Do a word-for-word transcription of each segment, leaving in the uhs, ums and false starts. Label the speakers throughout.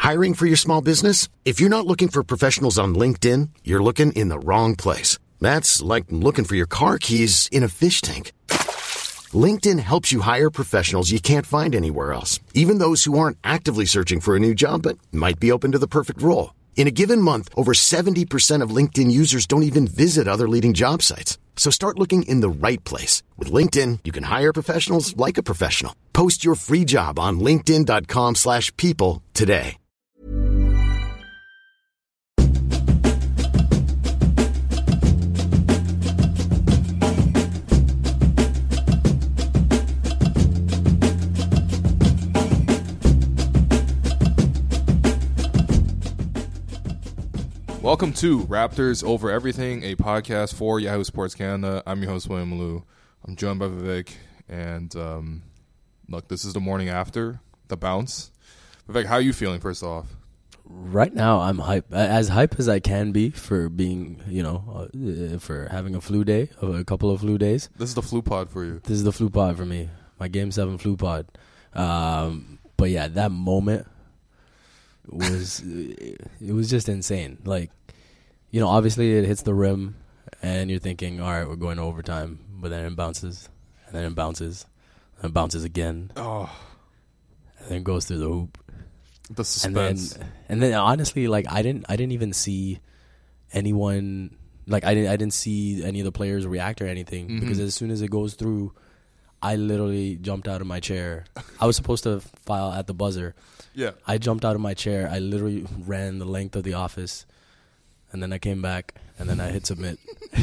Speaker 1: Hiring for your small business? If you're not looking for professionals on LinkedIn, you're looking in the wrong place. That's like looking for your car keys in a fish tank. LinkedIn helps you hire professionals you can't find anywhere else, even those who aren't actively searching for a new job but might be open to the perfect role. In a given month, over seventy percent of LinkedIn users don't even visit other leading job sites. So start looking in the right place. With LinkedIn, you can hire professionals like a professional. Post your free job on linkedin.com slash people today.
Speaker 2: Welcome to Raptors Over Everything, a podcast for Yahoo Sports Canada. I'm your host, William Malou. I'm joined by Vivek, and um, look, this is the morning after the bounce. Vivek, how are you feeling, first off?
Speaker 3: Right now, I'm hype, as hype as I can be for being, you know, uh, for having a flu day, a couple of flu days.
Speaker 2: This is the flu pod for you.
Speaker 3: This is the flu pod for me, my Game seven flu pod. Um, but yeah, that moment was, it was just insane. Like, you know, obviously it hits the rim, and you're thinking, all right, we're going to overtime. But then it bounces, and then it bounces, and it bounces again.
Speaker 2: Oh.
Speaker 3: And then it goes through the hoop.
Speaker 2: The suspense.
Speaker 3: And then, and then honestly, like, I didn't, I didn't even see anyone, like, I didn't, I didn't see any of the players react or anything, mm-hmm. because as soon as it goes through, I literally jumped out of my chair. I was supposed to file at the buzzer.
Speaker 2: Yeah.
Speaker 3: I jumped out of my chair. I literally ran the length of the office, and then I came back, and then I hit submit.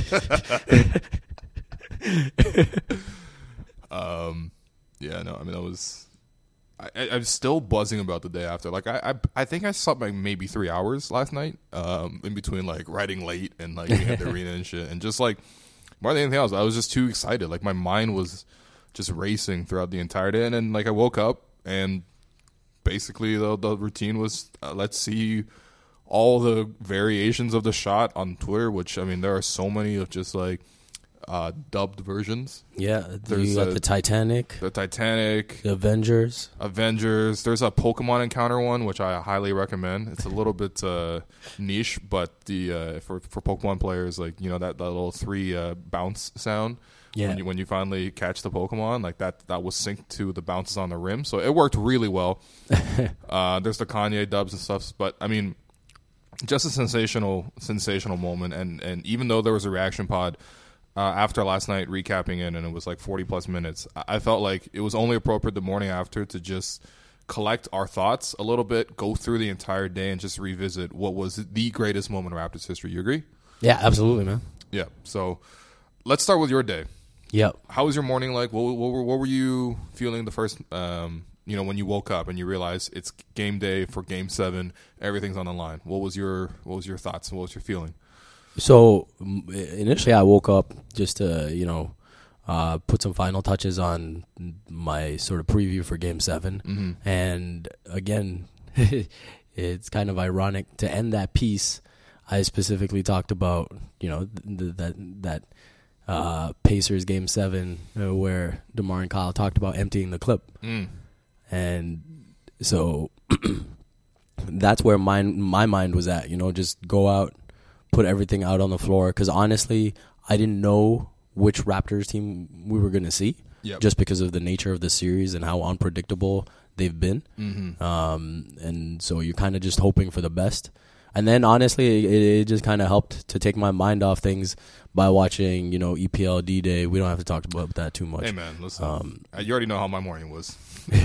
Speaker 2: um, yeah, no, I mean, I was, I, I, I'm still buzzing about the day after. Like, I, I, I think I slept like maybe three hours last night, um, in between like riding late and like being at the arena and shit, and just like more than anything else, I was just too excited. Like, my mind was just racing throughout the entire day, and then like I woke up and basically the the routine was uh, let's see all the variations of the shot on Twitter, which, I mean, there are so many of just like uh, dubbed versions.
Speaker 3: Yeah,
Speaker 2: there's
Speaker 3: you got
Speaker 2: a,
Speaker 3: the Titanic,
Speaker 2: the Titanic,
Speaker 3: the Avengers,
Speaker 2: Avengers. There's a Pokemon encounter one, which I highly recommend. It's a little bit uh, niche, but the uh, for for Pokemon players, like, you know, that, that little three uh, bounce sound. Yeah. When you when you finally catch the Pokemon, like that that was synced to the bounces on the rim, so it worked really well. uh, there's the Kanye dubs and stuff, but I mean, just a sensational sensational moment. And, and even though there was a reaction pod uh, after last night recapping it, and it was like forty plus minutes, I, I felt like it was only appropriate the morning after to just collect our thoughts a little bit, go through the entire day, and just revisit what was the greatest moment of Raptors history. You agree?
Speaker 3: Yeah, absolutely, man.
Speaker 2: Yeah. So let's start with your day.
Speaker 3: Yep.
Speaker 2: How was your morning like? What, what, were, what were you feeling the first, um, you know, when you woke up and you realized it's game day for Game Seven, everything's on the line? What was your What was your thoughts? What was your feeling?
Speaker 3: So initially, I woke up just to, you know, uh, put some final touches on my sort of preview for Game Seven, mm-hmm. and again, it's kind of ironic to end that piece. I specifically talked about, you know, th- that that. Uh, Pacers Game Seven, uh, where DeMar and Kyle talked about emptying the clip, mm. and so that's where my my mind was at. You know, just go out, put everything out on the floor. Because honestly, I didn't know which Raptors team we were going to see, yep. just because of the nature of the series and how unpredictable they've been. Mm-hmm. Um, and so you're kind of just hoping for the best. And then, honestly, it, it just kind of helped to take my mind off things by watching, you know, E P L D-Day. We don't have to talk about that too much.
Speaker 2: Hey, man, listen. Um, you already know how my morning was.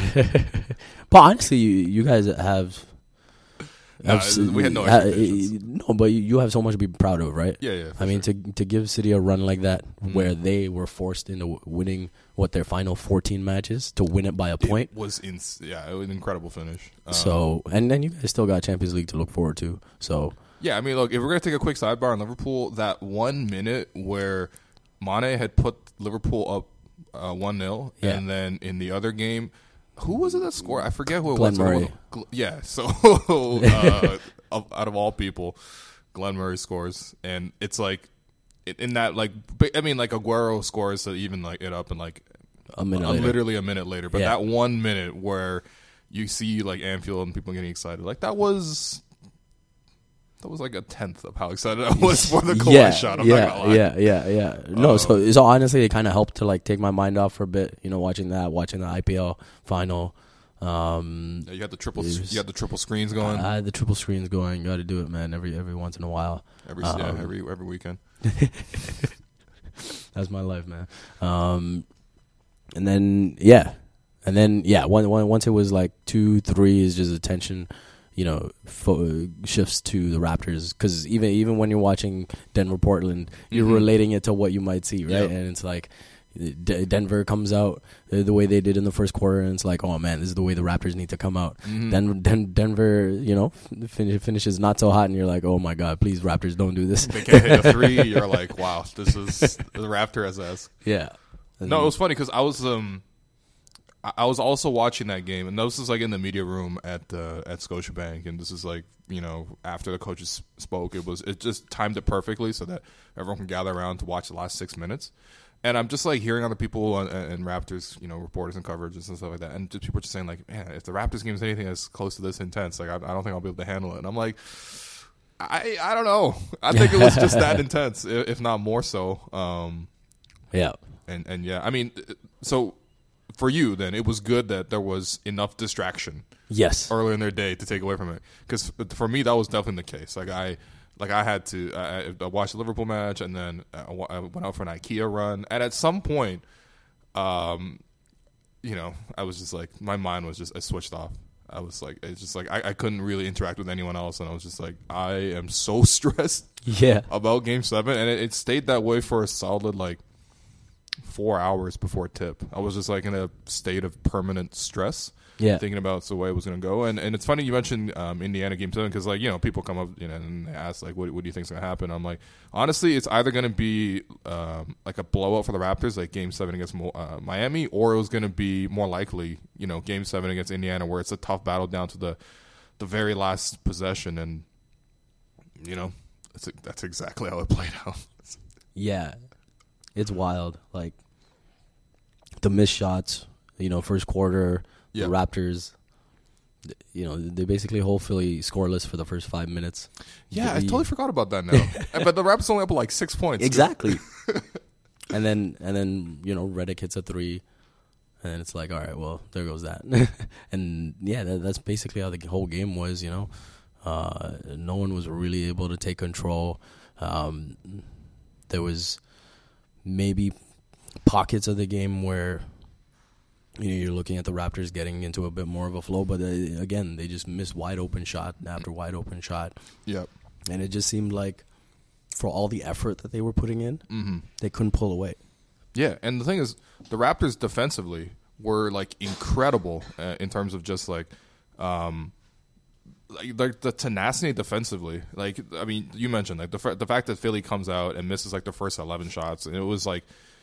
Speaker 3: But honestly, you, you guys have...
Speaker 2: Nah,
Speaker 3: have
Speaker 2: we had no
Speaker 3: ha,
Speaker 2: expectations.
Speaker 3: No, but you have so much to be proud of, right?
Speaker 2: Yeah, yeah.
Speaker 3: I mean,
Speaker 2: sure.
Speaker 3: to to give City a run like that, mm-hmm. where they were forced into winning, what, their final fourteen matches, to win it by a point.
Speaker 2: It was, in, yeah, it was an incredible finish. Um,
Speaker 3: so, and then you guys still got Champions League to look forward to, so...
Speaker 2: Yeah, I mean, look, if we're going to take a quick sidebar on Liverpool, that one minute where Mane had put Liverpool up uh, one nil, yeah. and then in the other game, who was it that scored? I forget who it
Speaker 3: Glenn
Speaker 2: was.
Speaker 3: Murray.
Speaker 2: Yeah, so uh, out of all people, Glenn Murray scores, and it's like, in that, like, I mean, like, Aguero scores to even, like, it up in, like,
Speaker 3: a minute
Speaker 2: uh,
Speaker 3: later.
Speaker 2: literally a minute later, but
Speaker 3: yeah.
Speaker 2: that one minute where you see like Anfield and people getting excited. Like that was that was like a tenth of how excited I was for the Kawhi
Speaker 3: yeah,
Speaker 2: shot. I'm
Speaker 3: yeah,
Speaker 2: not gonna lie.
Speaker 3: Yeah, yeah, yeah. No,
Speaker 2: Uh,
Speaker 3: so so honestly, it kind of helped to like take my mind off for a bit. You know, watching that, watching the I P L final. Um,
Speaker 2: Yeah, you had the triple
Speaker 3: was-
Speaker 2: you had the triple screens going
Speaker 3: I had the triple screens going. Got to do it, man. Every every once in a while.
Speaker 2: every
Speaker 3: um,
Speaker 2: yeah, every every weekend.
Speaker 3: That's my life, man. Um, and then yeah, and then yeah. One, one, once it was like two, three is just attention. You know, fo- shifts to the Raptors because even even when you're watching Denver Portland, you're
Speaker 2: Mhm.
Speaker 3: relating it to what you might see, right?
Speaker 2: Yep.
Speaker 3: And it's like D- Denver comes out the, the way they did in the first quarter, and it's like, oh man, this is the way the Raptors need to come out.
Speaker 2: Mhm.
Speaker 3: Then Den- Denver, you know, fin- finishes not so hot, and you're like, oh my god, please Raptors, don't do this.
Speaker 2: They can't hit a three. You're like, wow, this is the Raptor S S.
Speaker 3: Yeah.
Speaker 2: No, it was funny because I was um, I I was also watching that game, and this is like in the media room at uh, at Scotiabank, and this is like you know after the coaches spoke, it was it just timed it perfectly so that everyone can gather around to watch the last six minutes. And I'm just like hearing other people and, and Raptors, you know, reporters and coverage and stuff like that, and just people just saying like, man, if the Raptors game is anything that's close to this intense, like I, I don't think I'll be able to handle it. And I'm like, I I don't know. I think it was just that intense, i- if not more so. Um,
Speaker 3: Yeah.
Speaker 2: and and yeah, I mean, so for you then, it was good that there was enough distraction
Speaker 3: Yes.
Speaker 2: earlier in their day to take away from it. Because for me, that was definitely the case. Like I, like I had to, I, I watched the Liverpool match, and then I wa- I went out for an IKEA run. And at some point, um, you know, I was just like, my mind was just, I switched off. I was like, it's just like I, I couldn't really interact with anyone else, and I was just like, I am so stressed
Speaker 3: Yeah.
Speaker 2: about Game Seven, and it, it stayed that way for a solid like four hours before tip. I was just like in a state of permanent stress,
Speaker 3: Yeah.
Speaker 2: thinking about the way it was going to go. And and it's funny you mentioned um, Indiana Game Seven because like you know people come up you know and they ask like what what do you think's going to happen? I'm like honestly it's either going to be um, like a blowout for the Raptors like Game Seven against Mo- uh, Miami, or it was going to be more likely you know Game Seven against Indiana where it's a tough battle down to the the very last possession, and you know that's that's exactly how it played out.
Speaker 3: Yeah. It's wild. Like the missed shots, you know, first quarter,
Speaker 2: Yeah.
Speaker 3: the Raptors, th- you know, they basically hold Philly scoreless for the first five minutes.
Speaker 2: Yeah, I
Speaker 3: The-
Speaker 2: totally forgot about that now. But the Raptors only up like six points.
Speaker 3: Exactly. and then and then, you know, Redick hits a three, and it's like, all right, well, there goes that. and yeah, that, that's basically how the whole game was, you know. Uh, no one was really able to take control. Um, there was maybe pockets of the game where you know you're looking at the Raptors getting into a bit more of a flow, but uh, again, they just missed wide open shot after wide open shot.
Speaker 2: Yep.
Speaker 3: And it just seemed like for all the effort that they were putting in,
Speaker 2: Mm-hmm.
Speaker 3: they couldn't pull away.
Speaker 2: Yeah, and the thing is, the Raptors defensively were like incredible uh, in terms of just like, um, like, like the tenacity defensively. Like, I mean, you mentioned like the f- the fact that Philly comes out and misses like the first eleven shots, and it was like.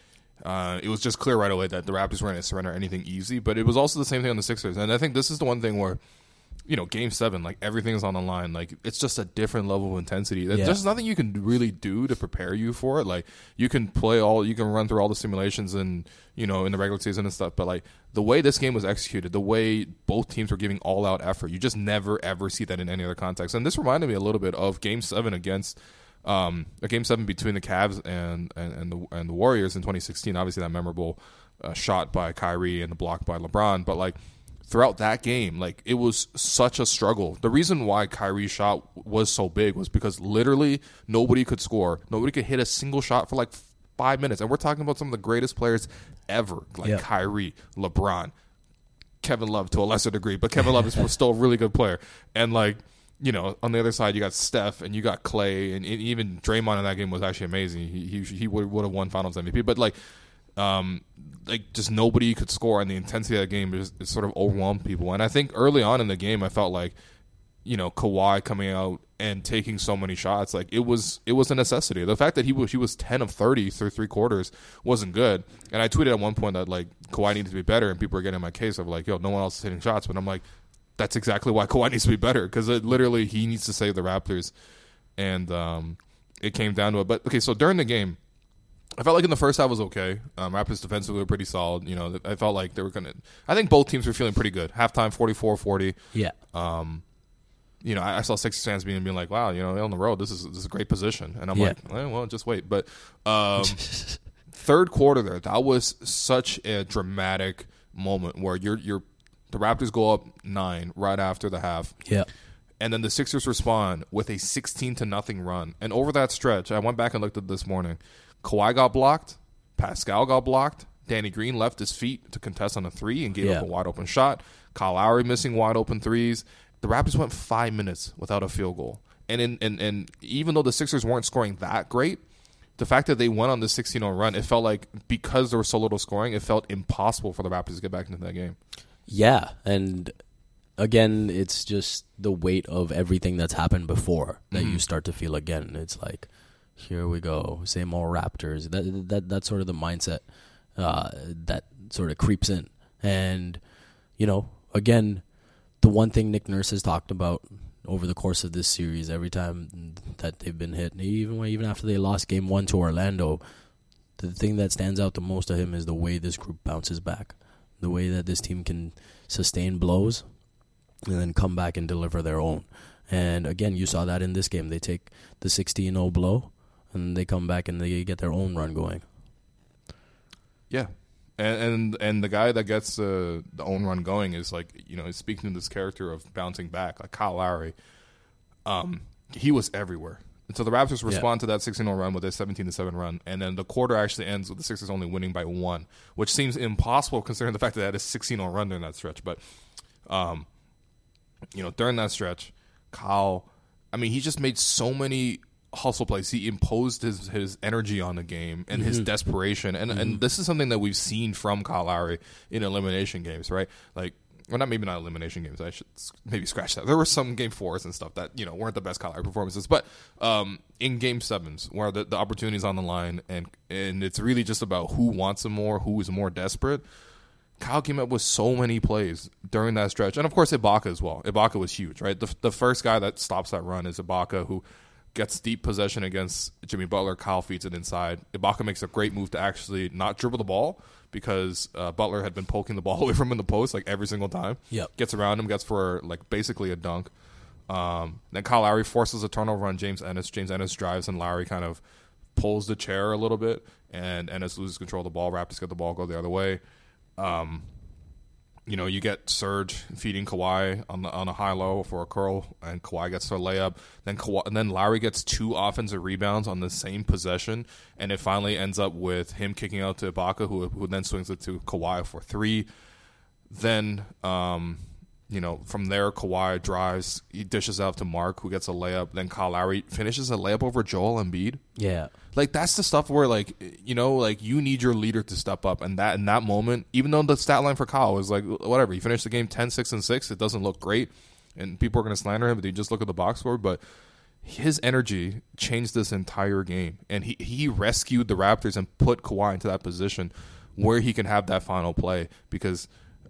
Speaker 2: Uh, it was just clear right away that the Raptors weren't going to surrender anything easy, but it was also the same thing on the Sixers. And I think this is the one thing where, you know, Game Seven, like everything's on the line. Like it's just a different level of intensity. There's
Speaker 3: Yeah.
Speaker 2: There's nothing you can really do to prepare you for it. Like you can play all, you can run through all the simulations and you know in the regular season and stuff. But like the way this game was executed, the way both teams were giving all out effort, you just never ever see that in any other context. And this reminded me a little bit of Game Seven against. Um, a game seven between the Cavs and, and, and the and the Warriors in twenty sixteen. Obviously, that memorable uh, shot by Kyrie and the block by LeBron. But like throughout that game, like it was such a struggle. The reason why Kyrie's shot was so big was because literally nobody could score. Nobody could hit a single shot for like five minutes. And we're talking about some of the greatest players ever, like
Speaker 3: Yeah.
Speaker 2: Kyrie, LeBron, Kevin Love to a lesser degree, but Kevin Love is still a really good player. And like. You know, on the other side, you got Steph and you got Clay, and, and even Draymond in that game was actually amazing. He he, he would would have won Finals M V P, but like, um, like just nobody could score, and the intensity of that game just it sort of overwhelmed people. And I think early on in the game, I felt like, you know, Kawhi coming out and taking so many shots, like it was it was a necessity. The fact that he was he was ten of thirty through three quarters wasn't good. And I tweeted at one point that like Kawhi needed to be better, and people were getting in my case of like, yo, no one else is hitting shots, but I'm like. That's exactly why Kawhi needs to be better because literally he needs to save the Raptors, and um, it came down to it. But okay, so during the game, I felt like in the first half was okay. Um, Raptors defensively were pretty solid. You know, I felt like they were going to – I think both teams were feeling pretty good. Halftime, forty-four forty.
Speaker 3: Yeah.
Speaker 2: Um, you know, I, I saw Sixers fans being, being like, wow, you know, on the road, this is, this is a great position. And I'm
Speaker 3: Yeah.
Speaker 2: like, well, well, just wait. But um, third quarter there, that was such a dramatic moment where you're you're the Raptors go up nine right after the half.
Speaker 3: Yeah.
Speaker 2: And then the Sixers respond with a sixteen to nothing run. And over that stretch, I went back and looked at this morning. Kawhi got blocked. Pascal got blocked. Danny Green left his feet to contest on a three and gave
Speaker 3: yeah.
Speaker 2: up a wide open shot. Kyle Lowry missing wide open threes. The Raptors went five minutes without a field goal. And in, and, and even though the Sixers weren't scoring that great, the fact that they went on the sixteen oh run, it felt like because there was so little scoring, it felt impossible for the Raptors to get back into that game.
Speaker 3: Yeah, and again, it's just the weight of everything that's happened before that mm-hmm. you start to feel again. It's like, here we go, same old Raptors. That that that's sort of the mindset uh, that sort of creeps in. And, you know, again, the one thing Nick Nurse has talked about over the course of this series, every time that they've been hit, even even after they lost game one to Orlando, the thing that stands out the most to him is the way this group bounces back, the way that this team can sustain blows and then come back and deliver their own. And again, you saw that in this game. They take the sixteen oh blow, and they come back and they get their own run going.
Speaker 2: Yeah. And and, and the guy that gets uh, the own run going is, like, you know, speaking to this character of bouncing back, like Kyle Lowry. Um, he was everywhere. And so the Raptors respond yeah. to that sixteen oh run with a seventeen to seven run, and then the quarter actually ends with the Sixers only winning by one, which seems impossible considering the fact that they had a sixteen oh run during that stretch. But, um, you know, during that stretch, Kyle, I mean, he just made so many hustle plays. He imposed his, his energy on the game and mm-hmm. his desperation. And mm-hmm. and this is something that we've seen from Kyle Lowry in elimination games, right? Like, well, not maybe not elimination games. I should maybe scratch that. There were some game fours and stuff that, you know, weren't the best Kyle Lowry performances. But um, in game sevens, where the, the opportunity is on the line, and and it's really just about who wants it more, who is more desperate, Kyle came up with so many plays during that stretch. And, of course, Ibaka as well. Ibaka was huge, right? The, the first guy that stops that run is Ibaka, who gets deep possession against Jimmy Butler. Kyle feeds it inside. Ibaka makes a great move to actually not dribble the ball because uh, Butler had been poking the ball away from him in the post like every single time.
Speaker 3: Yep.
Speaker 2: Gets around him, gets for like basically a dunk. Um, then Kyle Lowry forces a turnover on James Ennis. James Ennis drives and Lowry kind of pulls the chair a little bit, and Ennis loses control of the ball. Raptors get the ball, go the other way. Um, you know, you get Serge feeding Kawhi on the on a high low for a curl, and Kawhi gets a layup. Then Kawhi, and then Lowry gets two offensive rebounds on the same possession, and it finally ends up with him kicking out to Ibaka, who who then swings it to Kawhi for three. Then, um, you know, from there, Kawhi drives, he dishes out to Mark, who gets a layup. Then Kyle Lowry finishes a layup over Joel Embiid.
Speaker 3: Yeah.
Speaker 2: Like, that's the stuff where, like, you know, like, you need your leader to step up. And that in that moment, even though the stat line for Kyle was like, whatever, he finished the game ten, six, and six, it doesn't look great. And people are going to slander him, but you just look at the box score. But his energy changed this entire game. And he, he rescued the Raptors and put Kawhi into that position where he can have that final play. Because,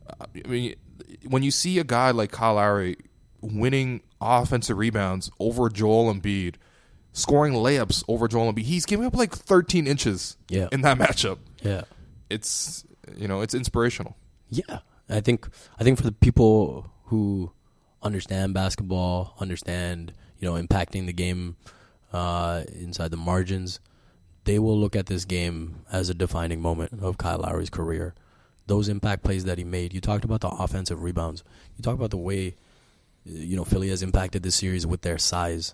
Speaker 2: I mean, when you see a guy like Kyle Lowry winning offensive rebounds over Joel Embiid, scoring layups over Joel Embiid, he's giving up like thirteen inches
Speaker 3: yeah.
Speaker 2: in that matchup.
Speaker 3: Yeah,
Speaker 2: it's you know it's inspirational.
Speaker 3: Yeah, I think I think for the people who understand basketball, understand you know impacting the game uh, inside the margins, they will look at this game as a defining moment of Kyle Lowry's career. Those impact plays that he made. You talked about the offensive rebounds. You talked about the way you know Philly has impacted this series with their size.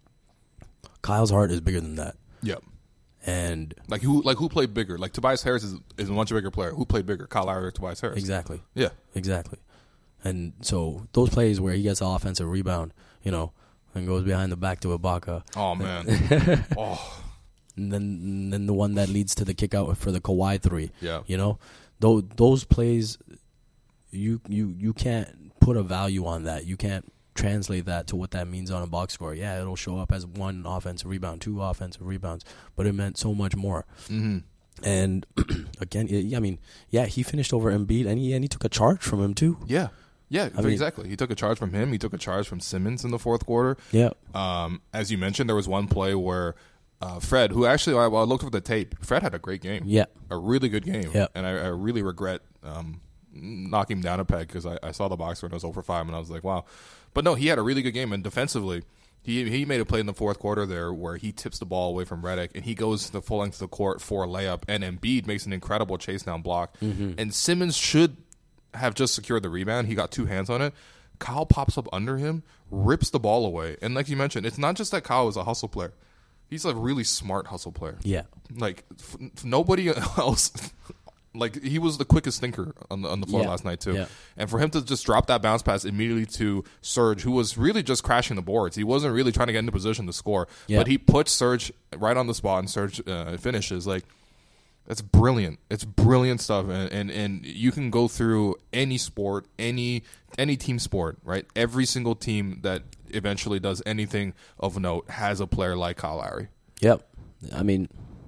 Speaker 3: Kyle's heart is bigger than that.
Speaker 2: Yep.
Speaker 3: And
Speaker 2: like who like who played bigger? Like Tobias Harris is, is a much bigger player. Who played bigger? Kyle Lowry or Tobias Harris?
Speaker 3: Exactly.
Speaker 2: Yeah.
Speaker 3: Exactly. And so those plays where he gets an offensive rebound, you know, and goes behind the back to Ibaka.
Speaker 2: Oh man. oh.
Speaker 3: And then and then the one that leads to the kick out for the Kawhi three.
Speaker 2: Yeah.
Speaker 3: You know? Those those plays you you you can't put a value on that. You can't translate that to what that means on a box score. Yeah, it'll show up as one offensive rebound, two offensive rebounds, but it meant so much more.
Speaker 2: Mm-hmm.
Speaker 3: And again, I mean, yeah, he finished over Embiid, and he and he took a charge from him too.
Speaker 2: Yeah, yeah,
Speaker 3: I
Speaker 2: exactly.
Speaker 3: mean,
Speaker 2: he took a charge from him. He took a charge from Simmons in the fourth quarter.
Speaker 3: Yeah.
Speaker 2: Um, as you mentioned, there was one play where uh, Fred, who actually, I, I looked over the tape. Fred had a great game.
Speaker 3: Yeah.
Speaker 2: A really good game.
Speaker 3: Yeah.
Speaker 2: And I, I really regret um, knocking him down a peg because I, I saw the box score and it was over five, and I was like, wow. But no, he had a really good game, and defensively, he he made a play in the fourth quarter there where he tips the ball away from Redick, and he goes the full length of the court for a layup, and Embiid makes an incredible chase down block. Mm-hmm. And Simmons should have just secured the rebound. He got two hands on it. Kyle pops up under him, rips the ball away. And like you mentioned, it's not just that Kyle is a hustle player. He's a really smart hustle player.
Speaker 3: Yeah.
Speaker 2: Like, f- nobody else... Like, he was the quickest thinker on the on the floor
Speaker 3: yeah.
Speaker 2: last night, too.
Speaker 3: Yeah.
Speaker 2: And for him to just drop that bounce pass immediately to Serge, who was really just crashing the boards. He wasn't really trying to get into position to score.
Speaker 3: Yeah.
Speaker 2: But he puts Serge right on the spot, and Serge uh, finishes. Like, that's brilliant. It's brilliant stuff. And, and, and you can go through any sport, any any team sport, right? Every single team that eventually does anything of note has a player like Kyle Lowry.
Speaker 3: Yep. I mean,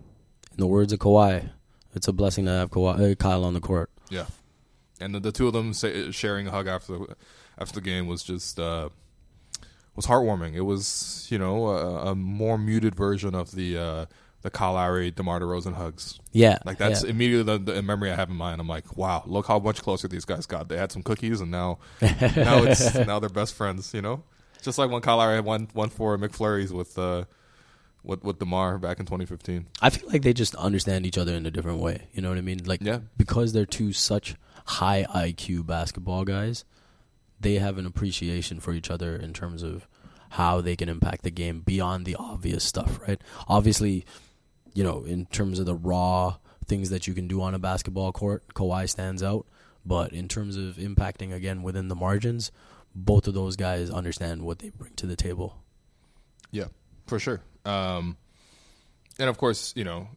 Speaker 3: in the words of Kawhi, it's a blessing to have Kawhi, uh, Kyle on the court.
Speaker 2: Yeah, and the, the two of them say, sharing a hug after the, after the game was just uh, was heartwarming. It was, you know, a, a more muted version of the uh, the Kyle Lowry, DeMar DeRozan hugs.
Speaker 3: Yeah,
Speaker 2: like that's
Speaker 3: yeah.
Speaker 2: immediately the, the memory I have in mind. I'm like, wow, look how much closer these guys got. They had some cookies, and now now it's now they're best friends. You know, just like when Kyle Lowry had one one for McFlurries with. Uh, With with DeMar back in twenty fifteen.
Speaker 3: I feel like they just understand each other in a different way. You know what I mean? Like,
Speaker 2: yeah.
Speaker 3: because they're two such high I Q basketball guys, they have an appreciation for each other in terms of how they can impact the game beyond the obvious stuff, right? Obviously, you know, in terms of the raw things that you can do on a basketball court, Kawhi stands out. But in terms of impacting, again, within the margins, both of those guys understand what they bring to the table.
Speaker 2: Yeah, for sure. Um, and of course, you know,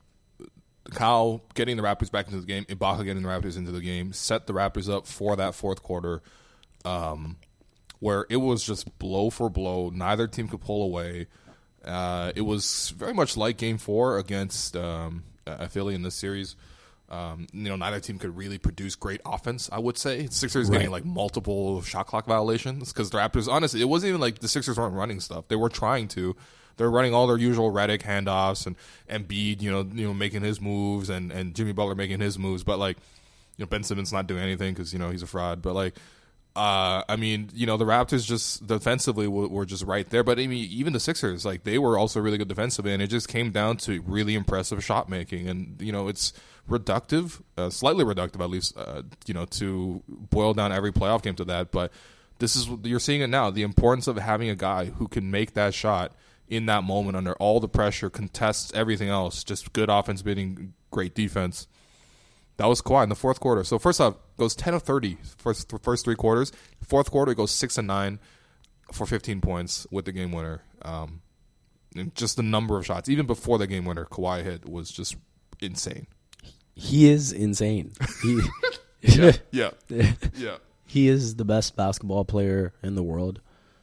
Speaker 2: Kyle getting the Raptors back into the game, Ibaka getting the Raptors into the game, set the Raptors up for that fourth quarter, um, where it was just blow for blow. Neither team could pull away. Uh, it was very much like Game Four against um, uh, Philly in this series. Um, you know, neither team could really produce great offense, I would say. Sixers
Speaker 3: right.
Speaker 2: getting like multiple shot clock violations because the Raptors, honestly, it wasn't even like the Sixers weren't running stuff. They were trying to. They're running all their usual Redick handoffs and Embiid, you know, you know, making his moves and, and Jimmy Butler making his moves. But like, you know, Ben Simmons not doing anything because, you know, he's a fraud. But like, uh, I mean, you know, the Raptors just defensively were, were just right there. But I mean, even the Sixers, like, they were also really good defensively, and it just came down to really impressive shot making. And you know, it's reductive, uh, slightly reductive at least, uh, you know, to boil down every playoff game to that. But this is you're seeing it now. The importance of having a guy who can make that shot in that moment under all the pressure, contests everything else, just good offense beating great defense. That was Kawhi in the fourth quarter. So first off, goes ten of thirty first first three quarters. Fourth quarter, goes six and nine for fifteen points with the game winner. Um, and just the number of shots, even before the game winner, Kawhi hit was just insane.
Speaker 3: He is insane. He,
Speaker 2: yeah, yeah, yeah.
Speaker 3: He is the best basketball player in the world.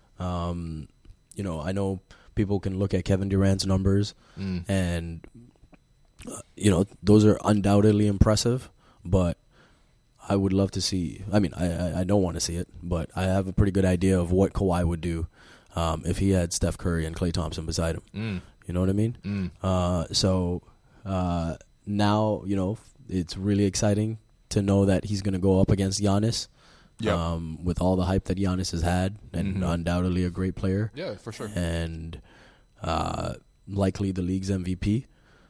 Speaker 3: Um, you know, I know people can look at Kevin Durant's numbers, mm. and uh, you know, those are undoubtedly impressive. But I would love to see. I mean, I I, I don't want to see it, but I have a pretty good idea of what Kawhi would do um, if he had Steph Curry and Klay Thompson beside him. Mm. You know what I mean?
Speaker 2: Mm.
Speaker 3: Uh, so uh, now, you know, it's really exciting to know that he's going to go up against Giannis.
Speaker 2: Yep.
Speaker 3: Um, with all the hype that Giannis has had, and mm-hmm. undoubtedly a great player.
Speaker 2: Yeah, for sure.
Speaker 3: And uh, likely the league's M V P.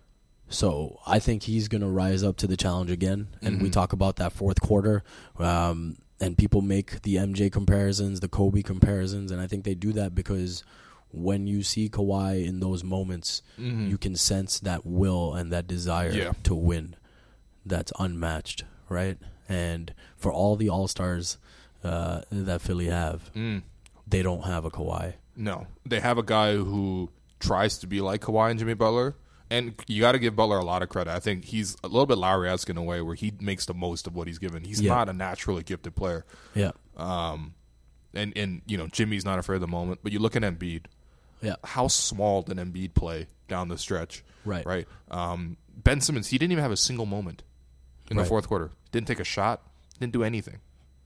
Speaker 3: So I think he's going to rise up to the challenge again. And mm-hmm. we talk about that fourth quarter, um, and people make the M J comparisons, the Kobe comparisons, and I think they do that because when you see Kawhi in those moments, mm-hmm. you can sense that will and that desire
Speaker 2: yeah.
Speaker 3: to win that's unmatched, right? And for all the All-Stars uh, that Philly have,
Speaker 2: mm.
Speaker 3: they don't have a Kawhi.
Speaker 2: No. They have a guy who tries to be like Kawhi and Jimmy Butler. And you got to give Butler a lot of credit. I think he's a little bit Lowry-esque in a way where he makes the most of what he's given. He's
Speaker 3: yeah.
Speaker 2: not a naturally gifted player.
Speaker 3: Yeah.
Speaker 2: Um, and, and, you know, Jimmy's not afraid of the moment. But you look at Embiid.
Speaker 3: Yeah.
Speaker 2: How small did Embiid play down the stretch?
Speaker 3: Right.
Speaker 2: Right. Um, Ben Simmons, he didn't even have a single moment in
Speaker 3: right.
Speaker 2: the fourth quarter. Didn't take a shot. Didn't do anything.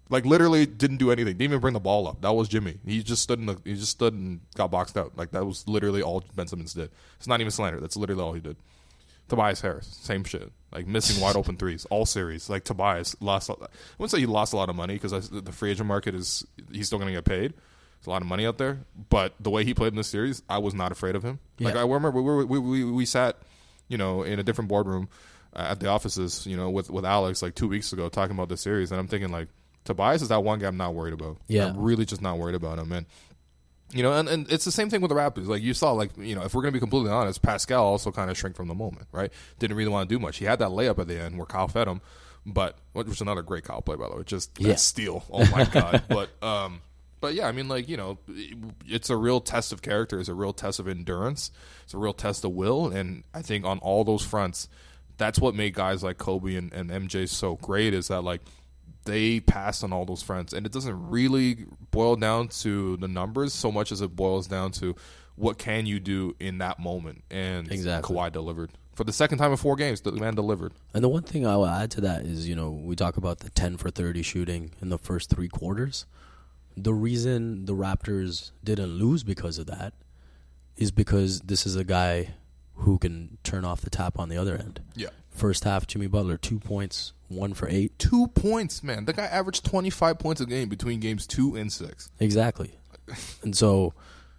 Speaker 2: Like literally didn't do anything. Didn't even bring the ball up. That was Jimmy. He just stood in the. He just stood and got boxed out. Like that was literally all Ben Simmons did. It's not even slander. That's literally all he did. Tobias Harris, same shit. Like missing wide open threes all series. Like Tobias lost. I wouldn't say he lost a lot of money because the free agent market is he's still going to get paid. There's a lot of money out there. But the way he played in this series, I was not afraid of him. Yeah. Like I remember we, were, we we we sat, you know, in a different boardroom uh, at the offices, you know, with with Alex like two weeks ago talking about this series, and I'm thinking like. Tobias is that one guy I'm not worried about.
Speaker 3: Yeah.
Speaker 2: I'm really just not worried about him. And, you know, and, and it's the same thing with the Raptors. Like, you saw, like, you know, if we're going to be completely honest, Pascal also kind of shrank from the moment, right? Didn't really want to do much. He had that layup at the end where Kyle fed him, but, which was another great Kyle play, by the way. Just that
Speaker 3: yeah.
Speaker 2: steal. Oh, my God. But, um, but, yeah, I mean, like, you know, it's a real test of character. It's a real test of endurance. It's a real test of will. And I think on all those fronts, that's what made guys like Kobe and, and M J so great is that, like, they passed on all those fronts, and it doesn't really boil down to the numbers so much as it boils down to what can you do in that moment. And
Speaker 3: exactly.
Speaker 2: Kawhi delivered for the second time in four games. The man delivered.
Speaker 3: And the one thing I will add to that is, you know, we talk about the ten for thirty shooting in the first three quarters. The reason the Raptors didn't lose because of that is because this is a guy who can turn off the tap on the other end.
Speaker 2: Yeah.
Speaker 3: First half, Jimmy Butler, two points, one for eight.
Speaker 2: Two points, man. The guy averaged twenty-five points a game between games two and six.
Speaker 3: Exactly. And so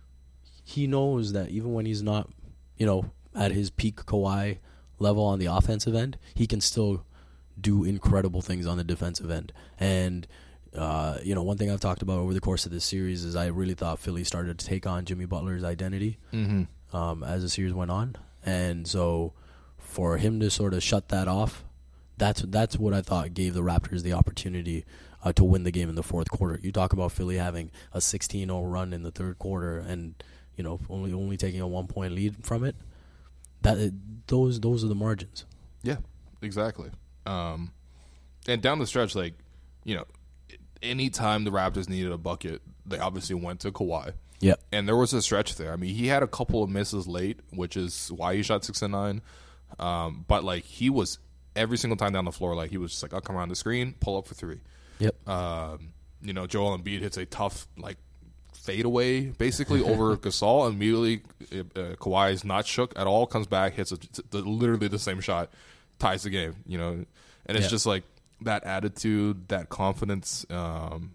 Speaker 3: he knows that even when he's not, you know, at his peak Kawhi level on the offensive end, he can still do incredible things on the defensive end. And, uh, you know, one thing I've talked about over the course of this series is I really thought Philly started to take on Jimmy Butler's identity
Speaker 2: mm-hmm.
Speaker 3: um, as the series went on. And so for him to sort of shut that off, that's that's what I thought gave the Raptors the opportunity uh, to win the game in the fourth quarter. You talk about Philly having a sixteen oh run in the third quarter, and you know only only taking a one point lead from it. That those those are the margins.
Speaker 2: Yeah, exactly. Um, and down the stretch, like you know, anytime the Raptors needed a bucket, they obviously went to Kawhi.
Speaker 3: Yeah,
Speaker 2: and there was a stretch there. I mean, he had a couple of misses late, which is why he shot six and nine. Um, but like he was every single time down the floor, like he was just like, I'll come around the screen, pull up for three.
Speaker 3: Yep.
Speaker 2: Um, you know, Joel Embiid hits a tough like fadeaway basically over Gasol. And immediately, uh, Kawhi is not shook at all. Comes back, hits a, the, literally the same shot, ties the game. You know, and it's
Speaker 3: yeah.
Speaker 2: just like that attitude, that confidence, um,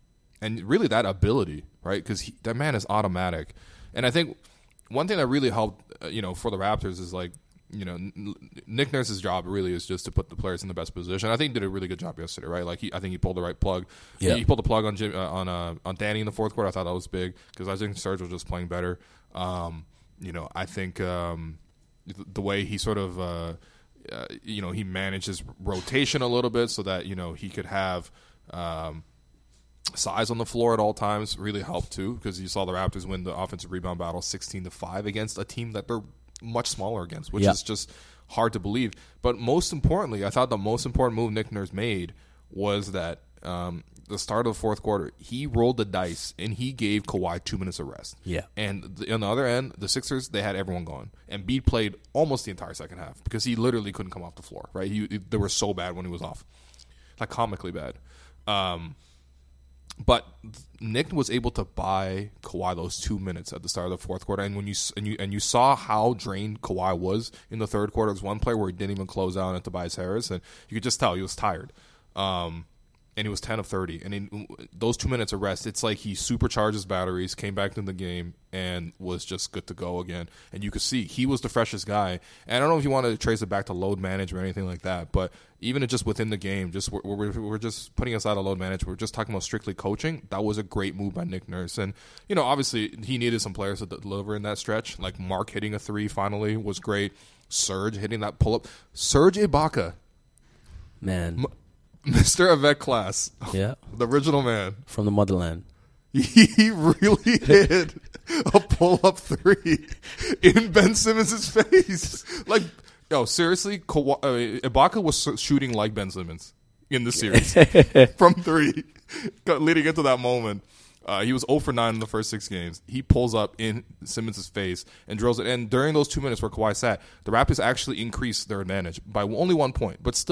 Speaker 2: and really that ability, right? Because that man is automatic. And I think one thing that really helped, uh, you know, for the Raptors is like. You know, Nick Nurse's job really is just to put the players in the best position. I think he did a really good job yesterday, right? Like, he, I think he pulled the right plug.
Speaker 3: Yeah.
Speaker 2: He pulled the plug on Jim, uh, on uh, on Danny in the fourth quarter. I thought that was big because I think Serge was just playing better. Um, you know, I think um, the, the way he sort of, uh, uh, you know, he managed his rotation a little bit so that, you know, he could have um, size on the floor at all times really helped too because you saw the Raptors win the offensive rebound battle sixteen to five against a team that they're much smaller against, which
Speaker 3: yeah.
Speaker 2: is just hard to believe. But most importantly, I thought the most important move Nick Nurse made was that um, the start of the fourth quarter, he rolled the dice and he gave Kawhi two minutes of rest.
Speaker 3: Yeah.
Speaker 2: And the, on the other end, the Sixers, they had everyone going. And Embiid played almost the entire second half because he literally couldn't come off the floor, right? He, they were so bad when he was off. Like comically bad. Um, But Nick was able to buy Kawhi those two minutes at the start of the fourth quarter, and when you and you and you saw how drained Kawhi was in the third quarter. There was one play where he didn't even close out at Tobias Harris, and you could just tell he was tired. Um, and he was ten of thirty, and in those two minutes of rest, it's like he supercharged his batteries, came back into the game, and was just good to go again. And you could see he was the freshest guy. And I don't know if you want to trace it back to load management or anything like that, but even just within the game, just we're, we're, we're just putting aside a load management. We're just talking about strictly coaching. That was a great move by Nick Nurse. And, you know, obviously he needed some players to deliver in that stretch. Like Mark hitting a three finally was great. Serge hitting that pull-up. Serge Ibaka.
Speaker 3: Man.
Speaker 2: M- Mister Avec class.
Speaker 3: Yeah.
Speaker 2: The original man.
Speaker 3: From the motherland.
Speaker 2: He really hit a pull-up three in Ben Simmons' face. Like, yo, seriously, Kawhi, uh, Ibaka was shooting like Ben Simmons in the series from three, leading into that moment. Uh, he was zero for nine in the first six games. He pulls up in Simmons' face and drills it. And during those two minutes where Kawhi sat, the Raptors actually increased their advantage by only one point. But still,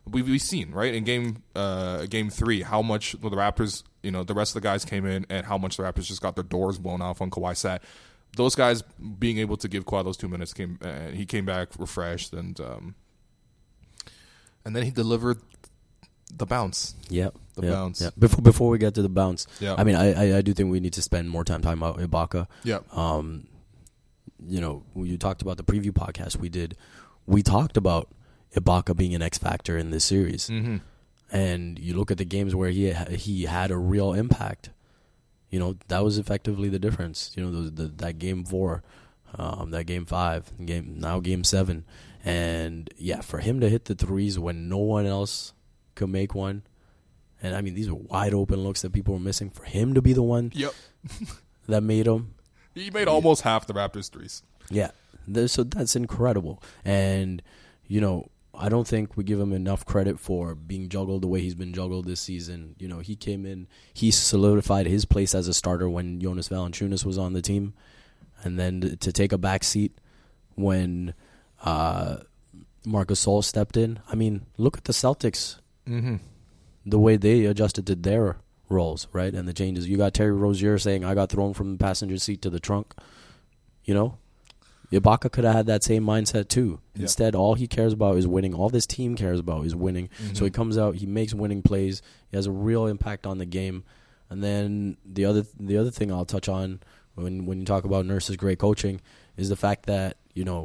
Speaker 2: we've, we've seen, right, in game uh, game three, how much the Raptors, you know, the rest of the guys came in and how much the Raptors just got their doors blown off when Kawhi sat. Those guys being able to give Kawhi those two minutes, came uh, he came back refreshed, and um, and then he delivered the bounce.
Speaker 3: Yeah,
Speaker 2: the
Speaker 3: yeah,
Speaker 2: bounce.
Speaker 3: Yeah. Before before we get to the bounce,
Speaker 2: yeah.
Speaker 3: I mean, I, I I do think we need to spend more time talking about Ibaka.
Speaker 2: Yeah.
Speaker 3: Um, you know, when you talked about the preview podcast we did, we talked about Ibaka being an X factor in this series,
Speaker 2: mm-hmm.
Speaker 3: and you look at the games where he he had a real impact. You know, that was effectively the difference. You know, the, the, that game four, um, that game five, game now game seven, and yeah, for him to hit the threes when no one else could make one, and I mean these were wide open looks that people were missing. For him to be the one,
Speaker 2: yep.
Speaker 3: that made them,
Speaker 2: he made almost half the Raptors threes.
Speaker 3: Yeah, so that's incredible, and you know. I don't think we give him enough credit for being juggled the way he's been juggled this season. You know, he came in, he solidified his place as a starter when Jonas Valanciunas was on the team, and then to take a back seat when uh, Marcus Gasol stepped in. I mean, look at the Celtics,
Speaker 2: mm-hmm.
Speaker 3: the way they adjusted to their roles, right, and the changes. You got Terry Rozier saying, I got thrown from the passenger seat to the trunk, you know. Ibaka could have had that same mindset too.
Speaker 2: Yeah.
Speaker 3: Instead, all he cares about is winning. All this team cares about is winning.
Speaker 2: Mm-hmm.
Speaker 3: So he comes out, he makes winning plays. He has a real impact on the game. And then the other the other thing I'll touch on when when you talk about Nurse's great coaching is the fact that, you know,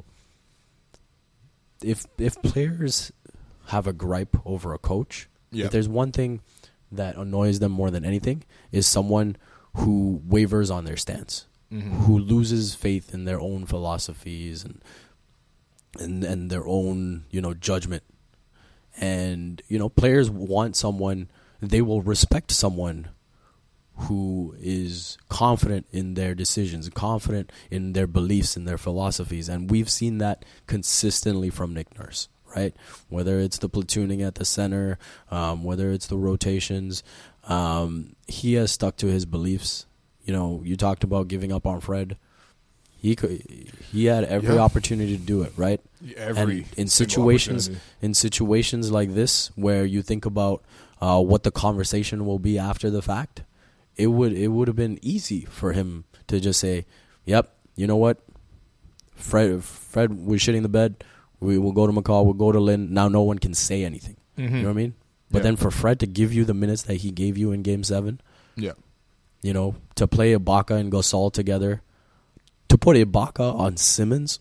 Speaker 3: if if players have a gripe over a coach,
Speaker 2: yeah.
Speaker 3: if there's one thing that annoys them more than anything is someone who wavers on their stance. Mm-hmm. Who loses faith in their own philosophies and and and their own, you know, judgment. And, you know, players want someone, they will respect someone who is confident in their decisions, confident in their beliefs and their philosophies. And we've seen that consistently from Nick Nurse, right? Whether it's the platooning at the center, um, whether it's the rotations, um, he has stuck to his beliefs. You know, you talked about giving up on Fred. He could, he had every
Speaker 2: yeah.
Speaker 3: opportunity to do it, right?
Speaker 2: Every
Speaker 3: and in situations, in situations like this, where you think about uh, what the conversation will be after the fact, it would it would have been easy for him to just say, "Yep, you know what? Fred Fred was shitting the bed. We will go to McCall. We'll go to Lynn. Now no one can say anything.
Speaker 2: Mm-hmm.
Speaker 3: You know what I mean? But
Speaker 2: yeah.
Speaker 3: then for Fred to give you the minutes that he gave you in Game Seven,
Speaker 2: yeah."
Speaker 3: You know, to play Ibaka and Gasol together, to put Ibaka on Simmons.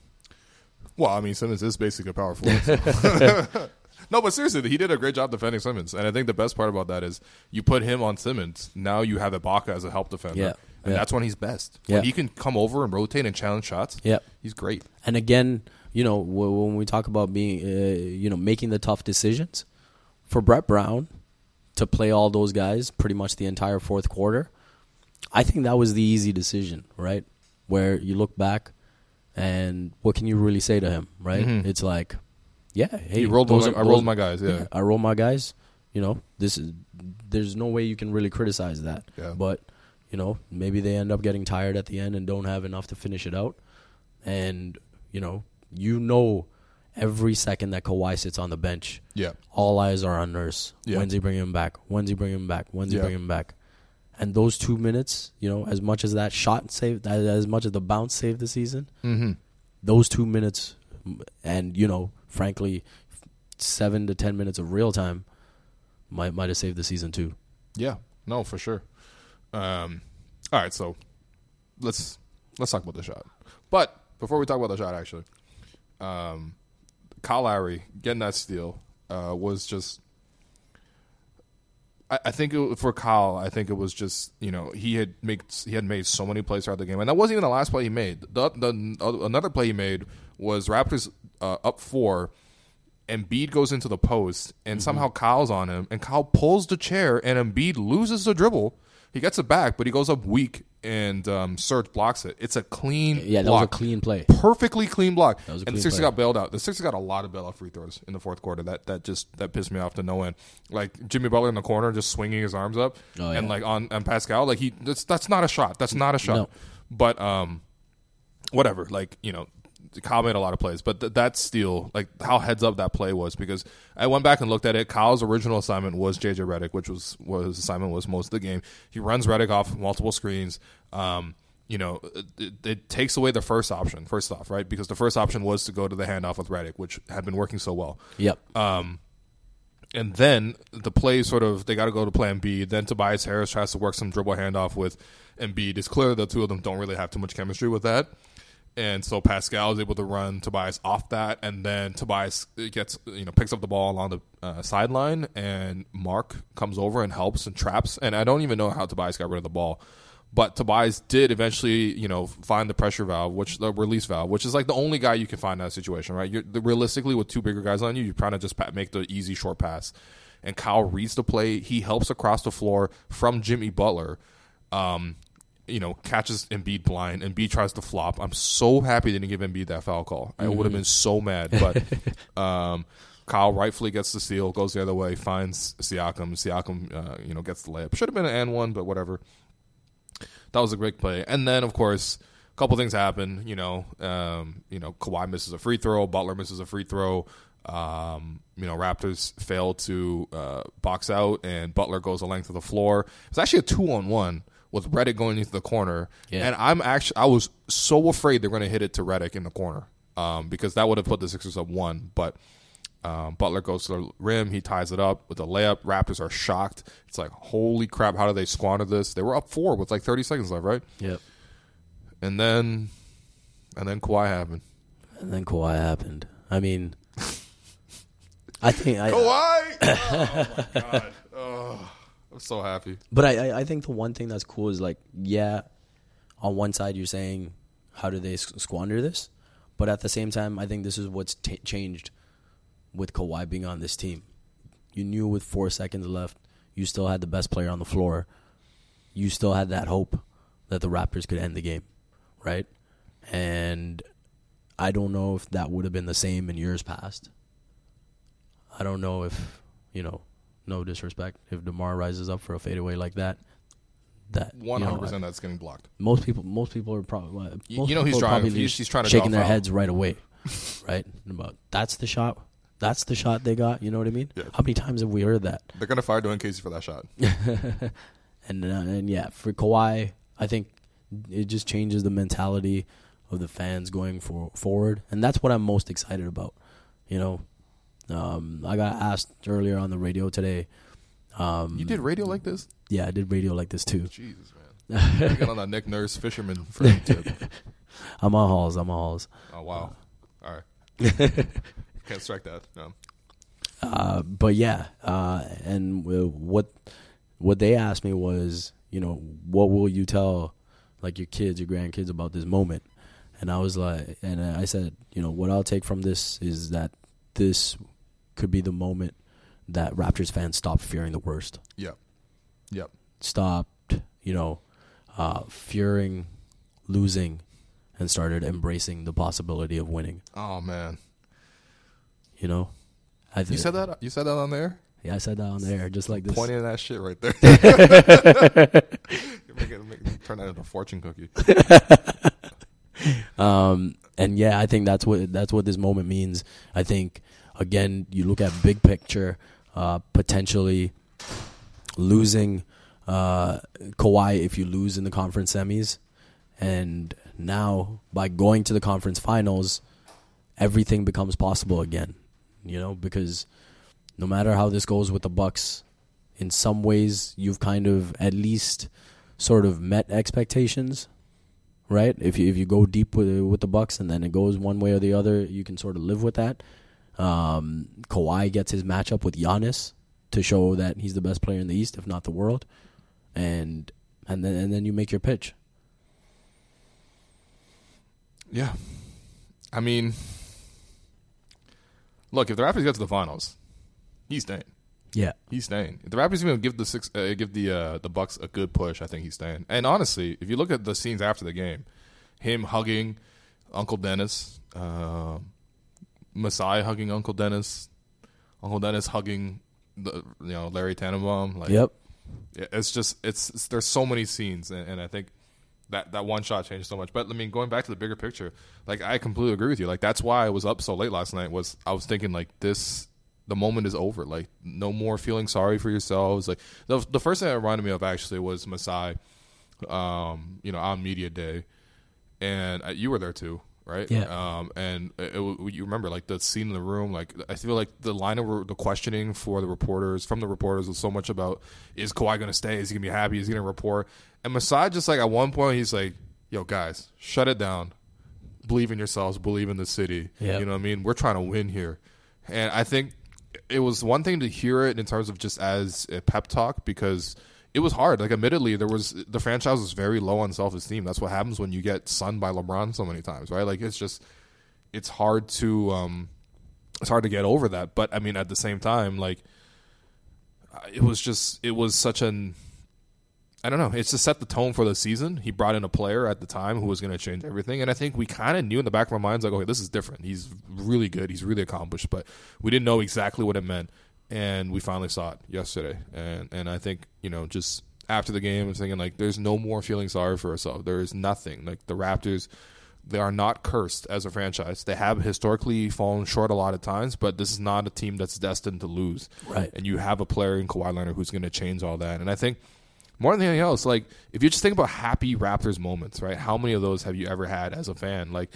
Speaker 2: Well, I mean, Simmons is basically a power forward. So. No, but seriously, he did a great job defending Simmons. And I think the best part about that is you put him on Simmons, now you have Ibaka as a help defender.
Speaker 3: Yeah,
Speaker 2: and
Speaker 3: yeah.
Speaker 2: that's when he's best.
Speaker 3: Yeah.
Speaker 2: When he can come over and rotate and challenge shots,
Speaker 3: yeah.
Speaker 2: he's great.
Speaker 3: And again, you know, when we talk about being, uh, you know, making the tough decisions, for Brett Brown to play all those guys pretty much the entire fourth quarter, I think that was the easy decision, right? Where you look back and what can you really say to him, right?
Speaker 2: Mm-hmm.
Speaker 3: It's like, yeah, hey,
Speaker 2: he rolled
Speaker 3: those
Speaker 2: my,
Speaker 3: are,
Speaker 2: I rolled
Speaker 3: those,
Speaker 2: my guys, yeah.
Speaker 3: yeah. I rolled my guys. You know, this is there's no way you can really criticize that.
Speaker 2: Yeah.
Speaker 3: But, you know, maybe they end up getting tired at the end and don't have enough to finish it out. And, you know, you know every second that Kawhi sits on the bench,
Speaker 2: yeah.
Speaker 3: all eyes are on Nurse.
Speaker 2: Yeah.
Speaker 3: When's he bringing him back? When's he bringing him back? When's he
Speaker 2: yeah.
Speaker 3: bringing him back? And those two minutes, you know, as much as that shot saved, as much as the bounce saved the season,
Speaker 2: mm-hmm.
Speaker 3: those two minutes, and you know, frankly, seven to ten minutes of real time might might have saved the season too.
Speaker 2: Yeah, no, for sure. Um, all right, so let's let's talk about the shot. But before we talk about the shot, actually, um, Kyle Lowry getting that steal uh, was just. I think it, for Kyle, I think it was just, you know, he had make he had made so many plays throughout the game, and that wasn't even the last play he made. The, the another play he made was Raptors uh, up four, Embiid goes into the post, and mm-hmm. somehow Kyle's on him, and Kyle pulls the chair, and Embiid loses the dribble. He gets it back, but he goes up weak, and um, Serge blocks it. It's a clean
Speaker 3: yeah, that
Speaker 2: block.
Speaker 3: was a clean play.
Speaker 2: Perfectly clean block.
Speaker 3: That was a
Speaker 2: and
Speaker 3: clean
Speaker 2: the Sixers
Speaker 3: play.
Speaker 2: got bailed out. The Sixers got a lot of bailout free throws in the fourth quarter. That that just that pissed me off to no end. Like Jimmy Butler in the corner just swinging his arms up,
Speaker 3: oh, yeah.
Speaker 2: and like on, on Pascal, like he that's that's not a shot. That's not a shot.
Speaker 3: No.
Speaker 2: But um, whatever. Like you know, Kyle made a lot of plays, but th- that steal, like how heads up that play was, because I went back and looked at it. Kyle's original assignment was J J Redick, which was what his assignment was most of the game. He runs Redick off multiple screens. Um, you know, it, it takes away the first option, first off, right? Because the first option was to go to the handoff with Redick, which had been working so well.
Speaker 3: Yep.
Speaker 2: Um, and then the play sort of, they got to go to plan B. Then Tobias Harris tries to work some dribble handoff with Embiid. It's clear the two of them don't really have too much chemistry with that. And so Pascal is able to run Tobias off that, and then Tobias gets, you know, picks up the ball along the uh, sideline, and Mark comes over and helps and traps. And I don't even know how Tobias got rid of the ball, but Tobias did eventually, you know, find the pressure valve, which the release valve, which is like the only guy you can find in that situation, right? You're, realistically, with two bigger guys on you, you're trying to just make the easy short pass. And Kyle reads the play. He helps across the floor from Jimmy Butler. Um, you know, catches Embiid blind. Embiid tries to flop. I'm so happy they didn't give Embiid that foul call. I mm-hmm. would have been so mad. But um, Kyle rightfully gets the steal, goes the other way, finds Siakam. Siakam, uh, you know, gets the layup. Should have been an and one, but whatever. That was a great play. And then, of course, a couple things happen. You know, um, you know, Kawhi misses a free throw. Butler misses a free throw. Um, you know, Raptors fail to uh, box out, and Butler goes the length of the floor. It's actually a two-on-one with Redick going into the corner. Yeah. And I'm actually, I was so afraid they're going to hit it to Redick in the corner um, because that would have put the Sixers up one. But um, Butler goes to the rim. He ties it up with a layup. Raptors are shocked. It's like, holy crap, how did they squander this? They were up four with like thirty seconds left, right?
Speaker 3: Yep. And
Speaker 2: then, and then Kawhi happened.
Speaker 3: And then Kawhi happened. I mean, I think I.
Speaker 2: Kawhi! Oh, my God. Oh. I'm so happy.
Speaker 3: But I, I think the one thing that's cool is, like, yeah, on one side you're saying, how do they squander this? But at the same time, I think this is what's t- changed with Kawhi being on this team. You knew with four seconds left, you still had the best player on the floor. You still had that hope that the Raptors could end the game, right? And I don't know if that would have been the same in years past. I don't know if, you know, no disrespect, if DeMar rises up for a fadeaway like that, that
Speaker 2: one hundred percent
Speaker 3: you know,
Speaker 2: that's getting blocked.
Speaker 3: Most people, most people are probably, most
Speaker 2: you know, he's trying. He's, he's trying to
Speaker 3: shaking their heads right away, right? About that's the shot. That's the shot they got. You know what I mean?
Speaker 2: Yeah.
Speaker 3: How many times have we heard that?
Speaker 2: They're gonna fire Dwayne Casey for that shot.
Speaker 3: and uh, and yeah, for Kawhi, I think it just changes the mentality of the fans going for, forward, and that's what I'm most excited about. You know. Um, I got asked earlier on the radio today. Um,
Speaker 2: you did radio like this?
Speaker 3: Yeah, I did radio like this too.
Speaker 2: Jesus, man. You got on that Nick Nurse fisherman friend tip.
Speaker 3: I'm on Halls. I'm on Halls.
Speaker 2: Oh, wow. All right. Can't strike that. No.
Speaker 3: Uh, but yeah, uh, and what what they asked me was, you know, what will you tell like your kids, your grandkids about this moment? And I was like, and I said, you know, what I'll take from this is that this could be the moment that Raptors fans stop fearing the worst.
Speaker 2: Yep. Yep.
Speaker 3: Stopped, you know, uh, fearing losing and started embracing the possibility of winning.
Speaker 2: Oh, man.
Speaker 3: You know? I th-
Speaker 2: you said that You said that on there?
Speaker 3: Yeah, I said that on the air, just like this.
Speaker 2: Pointing at that shit right there. make it, make it, turn that into a fortune cookie.
Speaker 3: um, and yeah, I think that's what that's what this moment means. I think, again, you look at big picture, uh, potentially losing uh, Kawhi if you lose in the conference semis. And now, by going to the conference finals, everything becomes possible again. You know, because no matter how this goes with the Bucks, in some ways, you've kind of at least sort of met expectations, right? If you if you go deep with with the Bucks and then it goes one way or the other, you can sort of live with that. Um, Kawhi gets his matchup with Giannis to show that he's the best player in the East, if not the world, and and then and then you make your pitch.
Speaker 2: Yeah, I mean, look, if the Raptors get to the finals, he's staying.
Speaker 3: Yeah,
Speaker 2: he's staying. If the Raptors even give the six, uh, give the uh, the Bucks a good push, I think he's staying. And honestly, if you look at the scenes after the game, him hugging Uncle Dennis, uh, Masai hugging Uncle Dennis, Uncle Dennis hugging the you know Larry Tannenbaum. Like,
Speaker 3: yep.
Speaker 2: It's just it's, it's there's so many scenes, and, and I think that that one shot changed so much. But I mean, going back to the bigger picture, like I completely agree with you. Like that's why I was up so late last night. Was I was thinking like this, the moment is over. Like no more feeling sorry for yourselves. Like the the first thing that reminded me of actually was Masai, um, you know, on media day, and uh, you were there too. Right.
Speaker 3: Yeah.
Speaker 2: Um, and it, it, you remember like the scene in the room. Like I feel like the line of the questioning for the reporters from the reporters was so much about, is Kawhi going to stay? Is he going to be happy? Is he going to report? And Masai just like at one point he's like, "Yo, guys, shut it down. Believe in yourselves. Believe in the city.
Speaker 3: Yep.
Speaker 2: You know what I mean? We're trying to win here." And I think it was one thing to hear it in terms of just as a pep talk because it was hard. Like, admittedly, there was the franchise was very low on self-esteem. That's what happens when you get sunned by LeBron so many times, right? Like, it's just it's hard to um, it's hard to get over that. But I mean, at the same time, like, it was just it was such an I don't know. It's to set the tone for the season. He brought in a player at the time who was going to change everything, and I think we kind of knew in the back of our minds, like, okay, this is different. He's really good. He's really accomplished, but we didn't know exactly what it meant. And we finally saw it yesterday. And and I think, you know, just after the game, I was thinking, like, there's no more feeling sorry for ourselves. There is nothing. Like, the Raptors, they are not cursed as a franchise. They have historically fallen short a lot of times, but this is not a team that's destined to lose.
Speaker 3: Right.
Speaker 2: And you have a player in Kawhi Leonard who's going to change all that. And I think more than anything else, like, if you just think about happy Raptors moments, right, how many of those have you ever had as a fan? Like,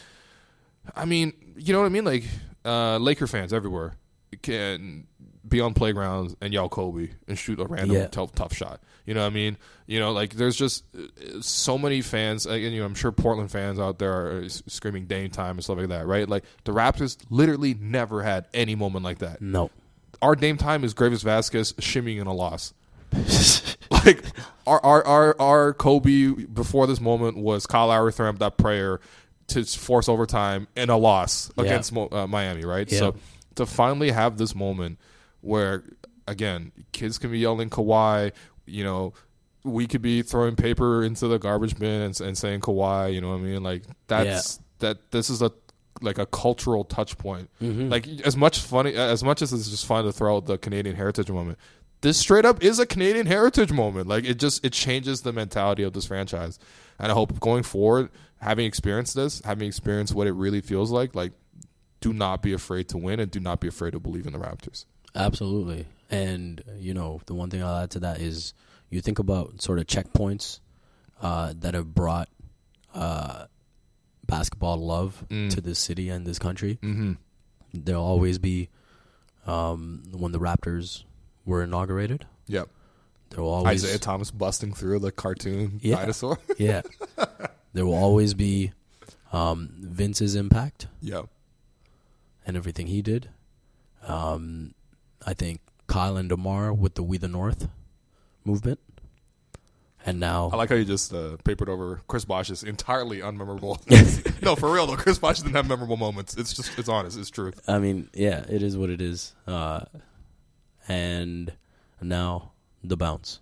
Speaker 2: I mean, you know what I mean? Like, uh, Laker fans everywhere can be on playgrounds and yell Kobe and shoot a random
Speaker 3: yeah.
Speaker 2: tough, tough shot. You know what I mean? You know, like, there's just so many fans, and, you know, I'm sure Portland fans out there are screaming Dame time and stuff like that, right? Like, the Raptors literally never had any moment like that.
Speaker 3: No.
Speaker 2: Our Dame time is Gravis Vasquez shimmying in a loss. Like, our, our our our Kobe before this moment was Kyle Lowry throwing up that prayer to force overtime in a loss
Speaker 3: yeah.
Speaker 2: against uh, Miami, right?
Speaker 3: Yeah.
Speaker 2: So to finally have this moment where, again, kids can be yelling Kawhi, you know, we could be throwing paper into the garbage bin and, and saying Kawhi, you know what I mean? Like, that's yeah. that. This is a like a cultural touch point.
Speaker 3: Mm-hmm.
Speaker 2: Like, as much funny as much as it's just fun to throw out the Canadian heritage moment, this straight up is a Canadian heritage moment. Like, it just it changes the mentality of this franchise. And I hope going forward, having experienced this, having experienced what it really feels like, like, do not be afraid to win and do not be afraid to believe in the Raptors.
Speaker 3: Absolutely. And, you know, the one thing I'll add to that is you think about sort of checkpoints uh, that have brought uh, basketball love
Speaker 2: mm.
Speaker 3: to this city and this country.
Speaker 2: Mm-hmm.
Speaker 3: There'll always be um, when the Raptors were inaugurated.
Speaker 2: Yep.
Speaker 3: There will always
Speaker 2: Isaiah Thomas busting through the cartoon
Speaker 3: yeah.
Speaker 2: dinosaur.
Speaker 3: yeah. There will always be um, Vince's impact.
Speaker 2: Yep.
Speaker 3: And everything he did. Um, I think Kyle and DeMar with the We the North movement. And now
Speaker 2: I like how you just uh, papered over Chris Bosh's entirely unmemorable. No, for real though, Chris Bosh didn't have memorable moments. It's just it's honest, it's truth.
Speaker 3: I mean, yeah, it is what it is. Uh, and now the bounce.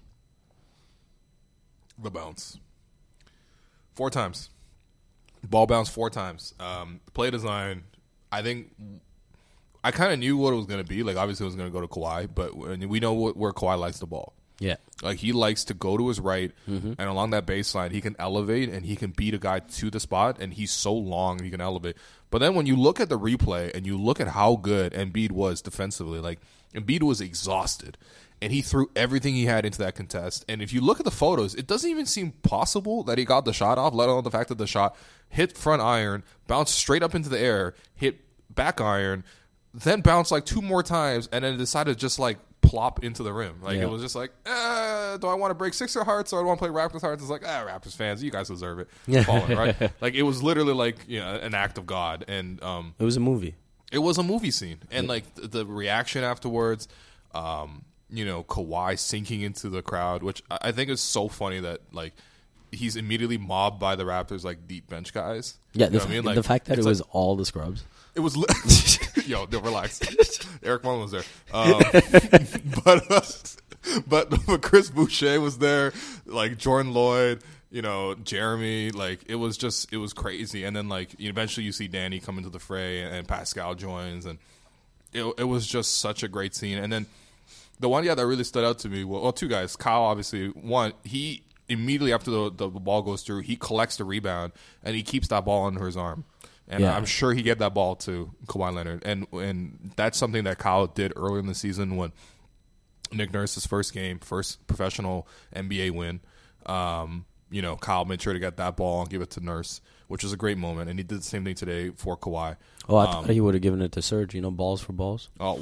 Speaker 2: The bounce. Four times. Ball bounce four times. Um, play design, I think I kind of knew what it was going to be. Like, obviously it was going to go to Kawhi, but we know what, where Kawhi likes the ball.
Speaker 3: Yeah.
Speaker 2: Like, he likes to go to his right,
Speaker 3: mm-hmm.
Speaker 2: and along that baseline, he can elevate, and he can beat a guy to the spot, and he's so long, he can elevate. But then when you look at the replay, and you look at how good Embiid was defensively, like, Embiid was exhausted, and he threw everything he had into that contest. And if you look at the photos, it doesn't even seem possible that he got the shot off, let alone the fact that the shot hit front iron, bounced straight up into the air, hit back iron, then bounced like two more times, and then decided to just, like, plop into the rim. Like,
Speaker 3: yeah.
Speaker 2: it was just like, eh, do I want to break Sixer hearts or do I want to play Raptors hearts? It's like, ah, Raptors fans, you guys deserve it.
Speaker 3: Yeah.
Speaker 2: Falling, right? Like, it was literally like, you know, an act of God. And um,
Speaker 3: it was a movie.
Speaker 2: It was a movie scene. And, like, the, the reaction afterwards, um, you know, Kawhi sinking into the crowd, which I think is so funny that, like, he's immediately mobbed by the Raptors, like, deep bench guys.
Speaker 3: Yeah,
Speaker 2: you
Speaker 3: the,
Speaker 2: know what I mean? Like,
Speaker 3: the fact that it was
Speaker 2: like,
Speaker 3: all the scrubs.
Speaker 2: It was, li- yo, no, relax. Eric Mullen was there, um, but, uh, but but Chris Boucher was there, like Jordan Lloyd, you know, Jeremy. Like, it was just, it was crazy. And then, like, eventually you see Danny come into the fray, and, and Pascal joins, and it it was just such a great scene. And then the one guy that really stood out to me, well, well two guys. Kyle, obviously, one he immediately after the, the ball goes through, he collects the rebound and he keeps that ball under his arm. And yeah. I'm sure he gave that ball to Kawhi Leonard. And and that's something that Kyle did earlier in the season when Nick Nurse's first game, first professional N B A win. Um, you know, Kyle made sure to get that ball and give it to Nurse, which was a great moment. And he did the same thing today for Kawhi.
Speaker 3: Oh, I
Speaker 2: um,
Speaker 3: thought he would have given it to Serge, you know, balls for balls.
Speaker 2: Oh.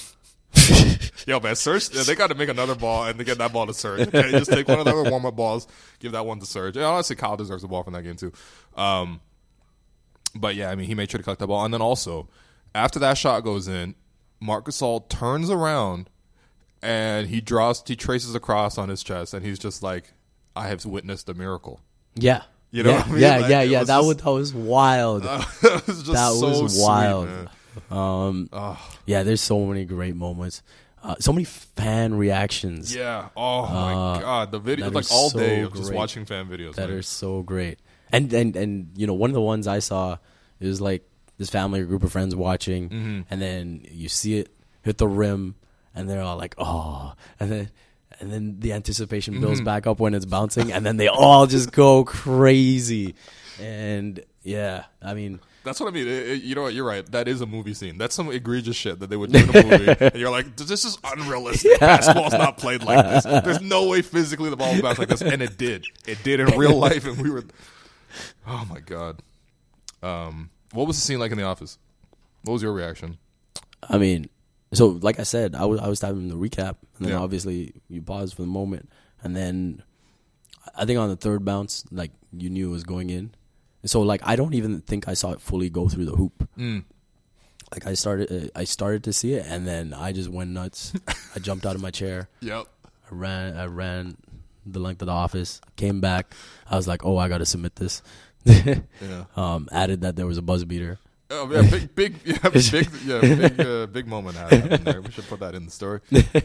Speaker 2: Yo, man, Serge, they got to make another ball and to get that ball to Serge. Okay, just take one of the other warm-up balls, give that one to Serge. And honestly, Kyle deserves the ball from that game, too. Um, but, yeah, I mean, he made sure to collect that ball. And then also, after that shot goes in, Marc Gasol turns around and he draws, he traces a cross on his chest, and he's just like, I have witnessed a miracle.
Speaker 3: Yeah.
Speaker 2: You know
Speaker 3: yeah,
Speaker 2: what I mean?
Speaker 3: Yeah,
Speaker 2: like,
Speaker 3: yeah, yeah.
Speaker 2: Was
Speaker 3: That,
Speaker 2: just,
Speaker 3: was, that was wild.
Speaker 2: Uh, it was just
Speaker 3: that
Speaker 2: so
Speaker 3: was wild.
Speaker 2: Sweet, man.
Speaker 3: Um,
Speaker 2: oh.
Speaker 3: Yeah, there's so many great moments. Uh, so many fan reactions.
Speaker 2: Yeah. Oh, my
Speaker 3: uh,
Speaker 2: God. The video, like all
Speaker 3: so
Speaker 2: day of just
Speaker 3: great.
Speaker 2: watching fan videos.
Speaker 3: That
Speaker 2: man.
Speaker 3: are so great. And, and, and, you know, one of the ones I saw, it was like this family or group of friends watching,
Speaker 2: mm-hmm.
Speaker 3: and then you see it hit the rim, and they're all like, oh. And then and then the anticipation builds mm-hmm. back up when it's bouncing, and then they all just go crazy. And, yeah, I mean...
Speaker 2: That's what I mean. It, it, you know what? You're right. That is a movie scene. That's some egregious shit that they would do in a movie. And you're like, this is unrealistic. Yeah. Basketball's not played like this. There's no way physically the ball will bounce like this. And it did. It did in real life. And we were, oh my God. Um, what was the scene like in the office? What was your reaction?
Speaker 3: I mean, so like I said, I was I was typing the recap, and then
Speaker 2: yeah.
Speaker 3: obviously you pause for the moment, and then I think on the third bounce, like you knew it was going in. So like I don't even think I saw it fully go through the hoop.
Speaker 2: Mm.
Speaker 3: Like I started, uh, I started to see it, and then I just went nuts. I jumped out of my chair.
Speaker 2: Yep.
Speaker 3: I ran, I ran the length of the office. Came back. I was like, oh, I got to submit this.
Speaker 2: yeah.
Speaker 3: Um, added that there was a buzz beater.
Speaker 2: Oh yeah, big, big, yeah, big, yeah, big, uh, big moment happened there. We should put that in the story.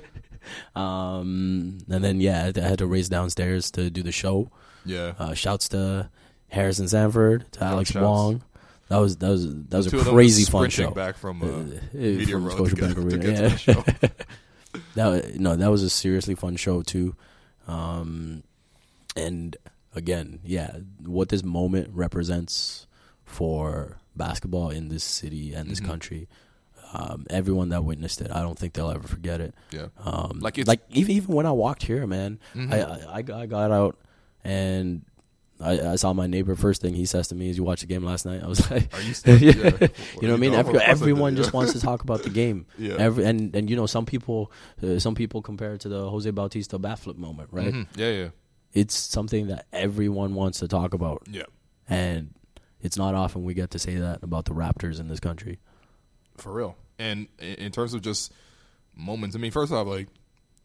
Speaker 3: um, and then yeah, I had to race downstairs to do the show.
Speaker 2: Yeah.
Speaker 3: Uh, shouts to Harrison Sanford, to Alex
Speaker 2: shouts.
Speaker 3: Wong. That was that was that was
Speaker 2: the
Speaker 3: a crazy fun show.
Speaker 2: Back from uh,
Speaker 3: uh,
Speaker 2: Media
Speaker 3: from
Speaker 2: Road to get,
Speaker 3: Arena.
Speaker 2: to get
Speaker 3: yeah.
Speaker 2: to the show.
Speaker 3: that was, no, that was a seriously fun show too. Um, and again, yeah, what this moment represents for basketball in this city and this mm-hmm. country. Um, everyone that witnessed it, I don't think they'll ever forget it.
Speaker 2: Yeah,
Speaker 3: um, like it's, like even even when I walked here, man, mm-hmm. I, I I got out and I, I saw my neighbor. First thing he says to me is, "You watched the game last night?" I was like,
Speaker 2: "Are you still?" Yeah.
Speaker 3: You know what I mean? Every, everyone
Speaker 2: did, yeah.
Speaker 3: just wants to talk about the game.
Speaker 2: Yeah,
Speaker 3: Every, and and you know some people, uh, some people compare it to the Jose Bautista bat flip moment, right?
Speaker 2: Mm-hmm. Yeah, yeah.
Speaker 3: It's something that everyone wants to talk about.
Speaker 2: Yeah,
Speaker 3: and it's not often we get to say that about the Raptors in this country.
Speaker 2: For real. And in terms of just moments, I mean, first off, like,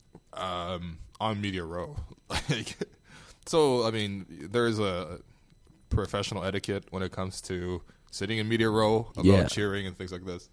Speaker 2: um, on Media Row, like, so, I mean, there is a professional etiquette when it comes to sitting in Media Row about
Speaker 3: yeah.
Speaker 2: cheering and things like this.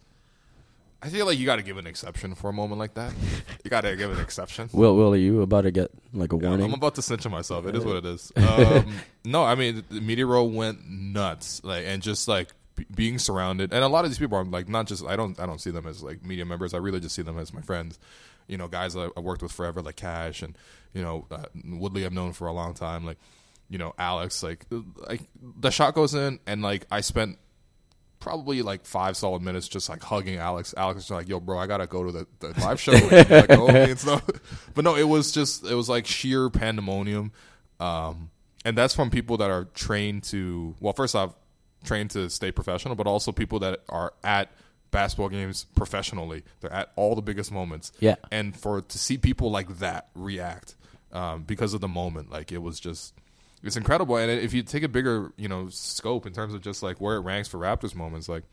Speaker 2: I feel like you got to give an exception for a moment like that. You got to give an exception.
Speaker 3: Will, Will, are you about to get like a warning?
Speaker 2: Yeah, I'm about to censor myself. It is what it is. Um, no, I mean, the Media Row went nuts, like, and just like b- being surrounded. And a lot of these people are like not just. I don't. I don't see them as like media members. I really just see them as my friends. You know, guys I, I worked with forever, like Cash and you know uh, Woodley. I've known for a long time. Like, you know, Alex. Like, like the shot goes in, and like I spent. Probably like five solid minutes just like hugging Alex. Alex was like, yo, bro, I got to go to the, the live show. And like, go and stuff. But no, it was just, it was like sheer pandemonium. Um, and that's from people that are trained to, well, first off, trained to stay professional, but also people that are at basketball games professionally. They're at all the biggest moments.
Speaker 3: Yeah.
Speaker 2: And for to see people like that react um, because of the moment, like it was just, it's incredible. And if you take a bigger, you know, scope in terms of just like where it ranks for Raptors moments, like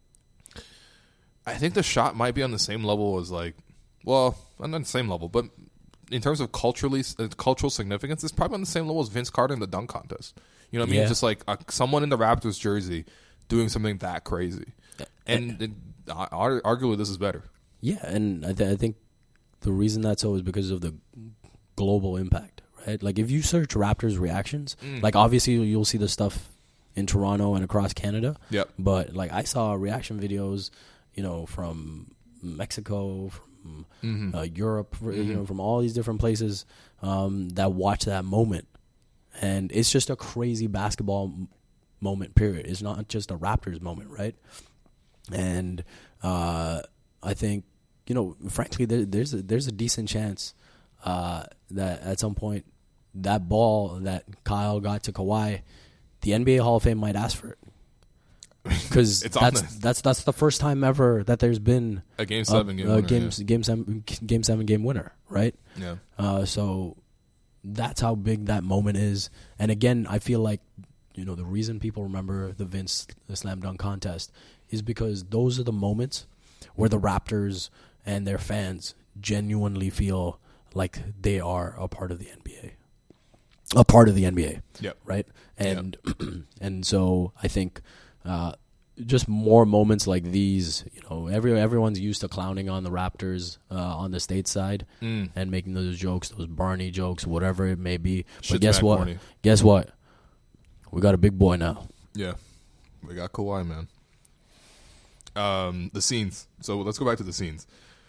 Speaker 2: I think the shot might be on the same level as like, well, not on the same level, but in terms of culturally uh, cultural significance, it's probably on the same level as Vince Carter in the dunk contest. You know what I mean?
Speaker 3: Yeah.
Speaker 2: Just like uh, someone in the Raptors jersey doing something that crazy. And it, uh, arguably this is better.
Speaker 3: Yeah, and I, th- I think the reason that's so is because of the global impact. Right? Like if you search Raptors reactions, mm. like obviously you'll see the stuff in Toronto and across Canada.
Speaker 2: Yep.
Speaker 3: But like I saw reaction videos, you know, from Mexico, from mm-hmm. uh, Europe, mm-hmm. you know, from all these different places um, that watch that moment And it's just a crazy basketball m- moment, period. It's not just a Raptors moment, right? And uh, I think, you know, frankly, there, there's a, there's a decent chance uh, that at some point that ball that Kyle got to Kawhi, the N B A Hall of Fame might ask for it. Because that's that's that's the first time ever that there's been
Speaker 2: a game seven,
Speaker 3: a,
Speaker 2: game,
Speaker 3: a
Speaker 2: winner,
Speaker 3: game,
Speaker 2: yeah.
Speaker 3: game seven, game seven, game winner, right?
Speaker 2: Yeah.
Speaker 3: Uh, so that's how big that moment is. And again, I feel like, you know, the reason people remember the Vince the slam dunk contest is because those are the moments where the Raptors and their fans genuinely feel like they are a part of the N B A, a part of the N B A.
Speaker 2: Yep.
Speaker 3: Right. And yep. and so I think. Uh, just more moments like these, you know, every everyone's used to clowning on the Raptors uh, on the state side
Speaker 2: mm.
Speaker 3: and making those jokes, those Barney jokes, whatever it may be.
Speaker 2: Shit's
Speaker 3: but guess what?
Speaker 2: Corny.
Speaker 3: Guess what? We got a big boy now.
Speaker 2: Yeah, we got Kawhi, man. Um, the scenes. So let's go back to the scenes.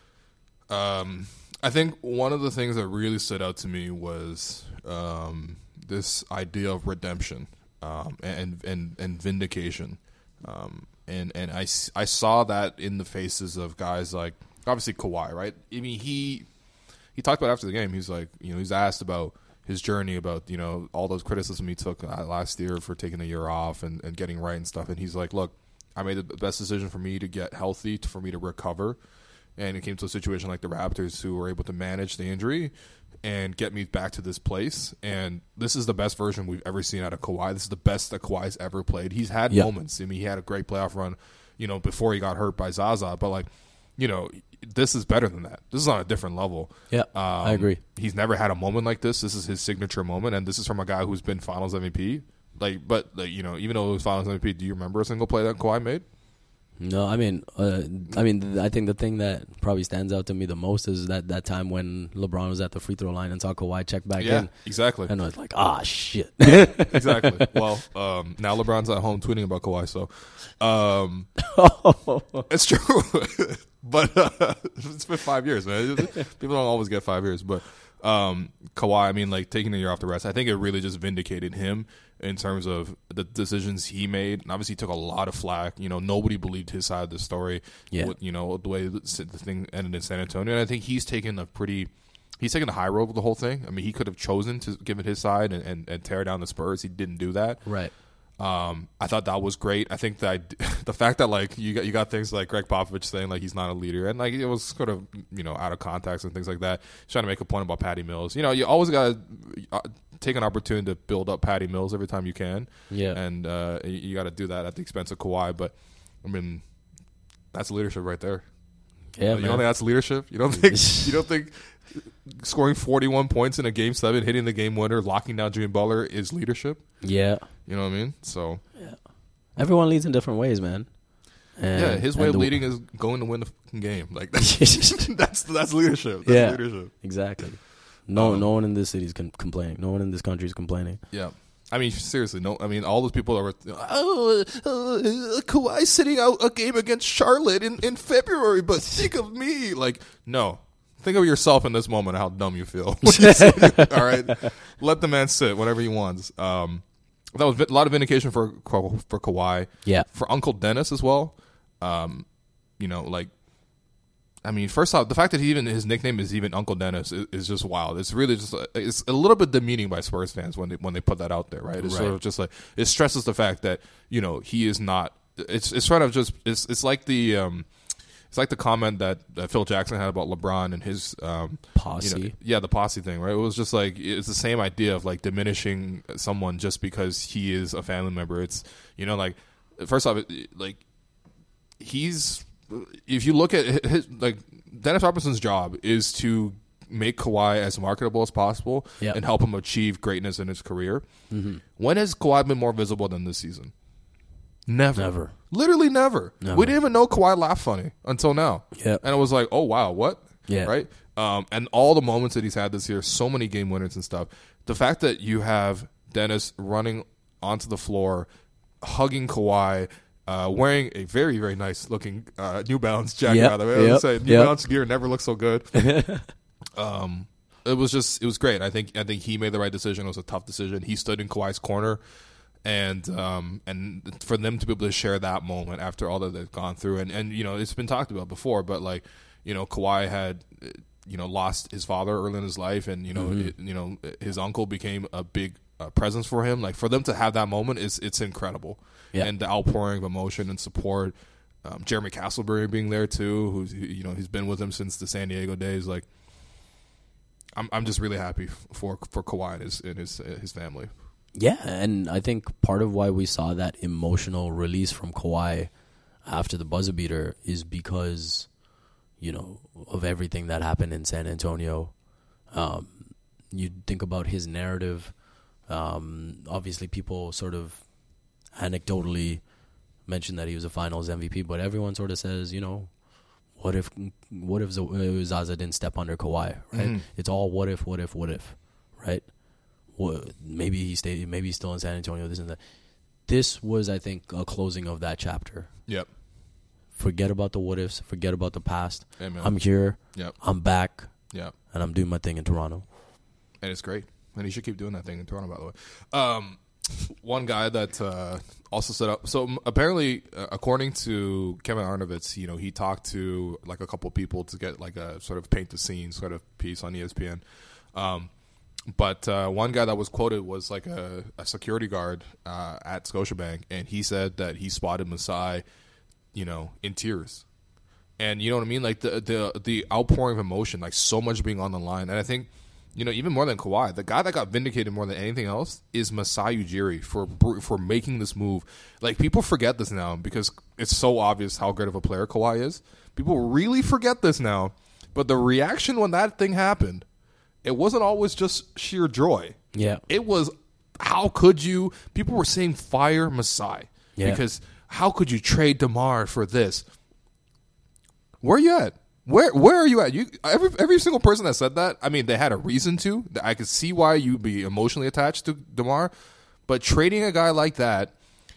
Speaker 2: Um, I think one of the things that really stood out to me was um, this idea of redemption um, and and and vindication. Um, and, and I, I saw that in the faces of guys like, obviously, Kawhi, right? I mean, he he talked about after the game, he's like, you know, he's asked about his journey, about, you know, all those criticism he took last year for taking a year off and, and getting right and stuff. And he's like, look, I made the best decision for me to get healthy, to, for me to recover. And it came to a situation like the Raptors who were able to manage the injury and get me back to this place. And this is the best version we've ever seen out of Kawhi. This is the best that Kawhi's ever played. He's had yep. moments. I mean, he had a great playoff run, you know, before he got hurt by Zaza. But, like, you know, this is better than that. This is on a different level.
Speaker 3: Yeah, um, I agree.
Speaker 2: He's never had a moment like this. This is his signature moment. And this is from a guy who's been Finals M V P. Like, but, like, you know, even though it was Finals M V P, do you remember a single play that Kawhi made?
Speaker 3: No, I mean, uh, I mean, I think the thing that probably stands out to me the most is that, that time when LeBron was at the free throw line and saw Kawhi check back
Speaker 2: yeah,
Speaker 3: in.
Speaker 2: Yeah, exactly.
Speaker 3: And I was like, ah, shit.
Speaker 2: Exactly. Well, um, now LeBron's at home tweeting about Kawhi, so um, it's true. But uh, it's been five years, man. People don't always get five years, but um, Kawhi, I mean, like taking a year off the rest, I think it really just vindicated him in terms of the decisions he made. And obviously he took a lot of flack. You know, nobody believed his side of the story.
Speaker 3: Yeah.
Speaker 2: With, you know, the way the thing ended in San Antonio. And I think he's taken a pretty he's taken the high road with the whole thing. I mean, he could have chosen to give it his side and, and, and tear down the Spurs. He didn't do that.
Speaker 3: Right.
Speaker 2: Um, I thought that was great. I think that the fact that like you got you got things like Greg Popovich saying like he's not a leader, and like it was sort of, you know, out of context and things like that. He's trying to make a point about Patty Mills. You know, you always got to uh, take an opportunity to build up Patty Mills every time you can.
Speaker 3: Yeah,
Speaker 2: and uh, you, you got to do that at the expense of Kawhi. But I mean, that's leadership right there.
Speaker 3: Yeah,
Speaker 2: you
Speaker 3: man.
Speaker 2: don't think that's leadership? You don't think you don't think scoring forty-one points in a game seven, hitting the game winner, locking down Jimmy Butler is leadership?
Speaker 3: Yeah.
Speaker 2: You know what I mean? So
Speaker 3: yeah, everyone leads in different ways, man. And,
Speaker 2: yeah, his way of
Speaker 3: the,
Speaker 2: leading is going to win the fucking game. Like that's that's, that's leadership. That's
Speaker 3: yeah,
Speaker 2: leadership.
Speaker 3: Exactly. No,
Speaker 2: um,
Speaker 3: no one in this city is con- complaining. No one in this country is complaining.
Speaker 2: Yeah. I mean, seriously, no. I mean, all those people that were, oh, uh, Kawhi sitting out a game against Charlotte in, in February, but think of me. Like, no. Think of yourself in this moment, how dumb you feel. All right? Let the man sit whenever he wants. Um, that was a lot of vindication for for Kawhi.
Speaker 3: Yeah.
Speaker 2: For Uncle Dennis as well. Um, you know, like, I mean, first off, the fact that he even his nickname is even Uncle Dennis is, is just wild. It's really just it's a little bit demeaning by Spurs fans when they when they put that out there, right? It's
Speaker 3: right.
Speaker 2: sort of just like it stresses the fact that, you know, he is not. It's it's sort of just it's it's like the um, it's like the comment that, that Phil Jackson had about LeBron and his um,
Speaker 3: posse.
Speaker 2: You know, yeah, the posse thing, right? It was just like it's the same idea of like diminishing someone just because he is a family member. It's, you know, like first off, it, like he's. If you look at his, like Dennis Robinson's job is to make Kawhi as marketable as possible
Speaker 3: yep.
Speaker 2: and help him achieve greatness in his career.
Speaker 3: Mm-hmm.
Speaker 2: When has Kawhi been more visible than this season? Never.
Speaker 3: Never.
Speaker 2: Literally never.
Speaker 3: never.
Speaker 2: We didn't even know Kawhi laughed funny until now.
Speaker 3: Yep.
Speaker 2: And it was like, oh, wow, what?
Speaker 3: Yeah.
Speaker 2: Right? Um, and all the moments that he's had this year, so many game winners and stuff. The fact that you have Dennis running onto the floor, hugging Kawhi, Uh, wearing a very, very nice looking uh, New Balance jacket,
Speaker 3: yep,
Speaker 2: by the way. I
Speaker 3: yep,
Speaker 2: was say, New
Speaker 3: yep.
Speaker 2: Balance gear never looks so good. um, It was just, it was great. I think, I think he made the right decision. It was a tough decision. He stood in Kawhi's corner, and um, and for them to be able to share that moment after all that they've gone through, and, and you know, it's been talked about before, but like, you know, Kawhi had, you know, lost his father early in his life, and you know, mm-hmm. it, you know, his uncle became a big uh, presence for him. Like, for them to have that moment is, it's incredible, yeah. And the outpouring of emotion and support. Um, Jeremy Castleberry being there too, who's, you know, he's been with him since the San Diego days. Like, I'm I'm just really happy for for Kawhi and his and his his family.
Speaker 3: Yeah, and I think part of why we saw that emotional release from Kawhi after the buzzer beater is because, you know, of everything that happened in San Antonio. Um, you think about his narrative. Um, obviously, people sort of anecdotally mentioned that he was a Finals M V P, but everyone sort of says, you know, what if what if Zaza didn't step under Kawhi, right? Mm. It's all what if, what if, what if, right? What, maybe he stayed, maybe he's still in San Antonio, this and that. This was, I think, a closing of that chapter.
Speaker 2: Yep.
Speaker 3: Forget about the what ifs, forget about the past.
Speaker 2: Amen.
Speaker 3: I'm here,
Speaker 2: yep.
Speaker 3: I'm back,
Speaker 2: yep.
Speaker 3: and I'm doing my thing in Toronto.
Speaker 2: And it's great. And he should keep doing that thing in Toronto, by the way. Um, one guy that uh, also set up. So apparently, uh, according to Kevin Arnovitz, you know, he talked to like a couple of people to get like a sort of paint the scene sort of piece on E S P N. Um, but uh, one guy that was quoted was like a, a security guard uh, at Scotiabank, and he said that he spotted Masai, you know, in tears. And you know what I mean? Like the the the outpouring of emotion, like so much being on the line. And I think, you know, even more than Kawhi, the guy that got vindicated more than anything else is Masai Ujiri for for making this move. Like, people forget this now because it's so obvious how great of a player Kawhi is. People really forget this now. But the reaction when that thing happened, it wasn't always just sheer joy.
Speaker 3: Yeah.
Speaker 2: It was, how could you? People were saying fire Masai. Yeah. Because how could you trade DeMar for this? Where are you at? Where where are you at? You every every single person that said that, I mean, they had a reason to. I could see why you'd be emotionally attached to DeMar, but trading a guy like that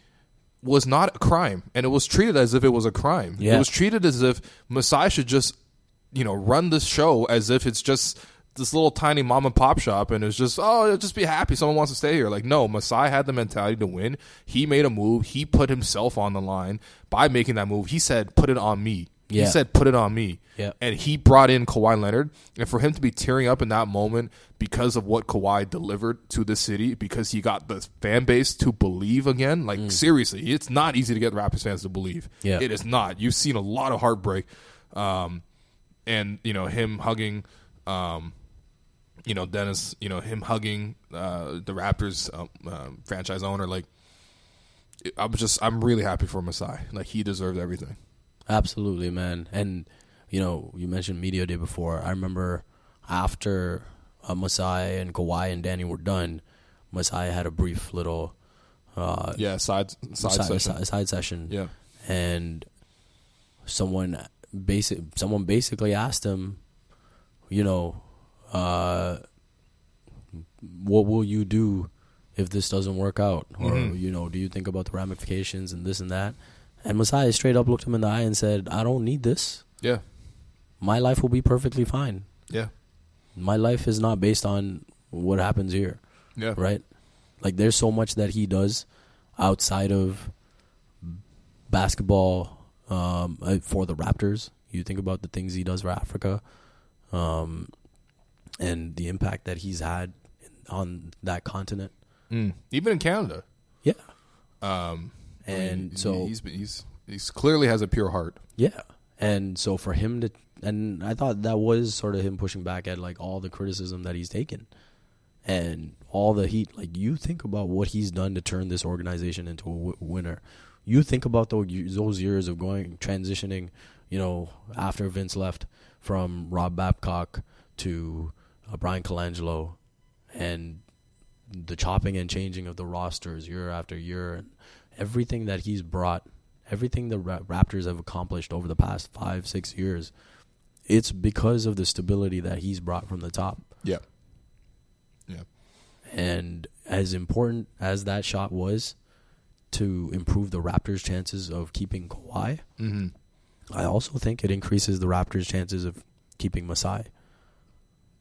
Speaker 2: was not a crime, and it was treated as if it was a crime. Yeah. It was treated as if Masai should just, you know, run this show as if it's just this little tiny mom and pop shop, and it's just, oh, just be happy someone wants to stay here. Like, no, Masai had the mentality to win. He made a move. He put himself on the line by making that move. He said, "Put it on me." Yeah. He said, "Put it on me."
Speaker 3: Yeah.
Speaker 2: And he brought in Kawhi Leonard. And for him to be tearing up in that moment because of what Kawhi delivered to the city, because he got the fan base to believe again, like, mm. seriously, it's not easy to get Raptors fans to believe.
Speaker 3: Yeah.
Speaker 2: It is not. You've seen a lot of heartbreak. Um, and, you know, him hugging, um, you know, Dennis, you know, him hugging uh, the Raptors um, uh, franchise owner. Like, I'm just, I'm really happy for Masai. Like, he deserves everything.
Speaker 3: Absolutely, man. And, you know, you mentioned Media Day before. I remember after uh, Masai and Kawhi and Danny were done, Masai had a brief little uh,
Speaker 2: yeah side side,
Speaker 3: side
Speaker 2: session.
Speaker 3: Side, side session.
Speaker 2: Yeah,
Speaker 3: and someone basic someone basically asked him, you know, uh, what will you do if this doesn't work out, or mm-hmm. you know, do you think about the ramifications and this and that? And Masai straight up looked him in the eye and said, "I don't need this.
Speaker 2: Yeah.
Speaker 3: My life will be perfectly fine.
Speaker 2: Yeah.
Speaker 3: My life is not based on what happens here."
Speaker 2: Yeah.
Speaker 3: Right? Like, there's so much that he does outside of basketball um, for the Raptors. You think about the things he does for Africa um, and the impact that he's had on that continent.
Speaker 2: Mm. Even in Canada.
Speaker 3: Yeah.
Speaker 2: Um
Speaker 3: And I mean, so
Speaker 2: he's been, he's he's clearly has a pure heart.
Speaker 3: Yeah, and so for him to, and I thought that was sort of him pushing back at like all the criticism that he's taken, and all the heat. Like, you think about what he's done to turn this organization into a w- winner. You think about those those years of going transitioning, you know, after Vince left, from Rob Babcock to uh, Brian Colangelo, and the chopping and changing of the rosters year after year, and everything that he's brought, everything the Ra- Raptors have accomplished over the past five, six years, it's because of the stability that he's brought from the top.
Speaker 2: Yeah. Yeah.
Speaker 3: And as important as that shot was to improve the Raptors' chances of keeping Kawhi,
Speaker 2: mm-hmm.
Speaker 3: I also think it increases the Raptors' chances of keeping Masai.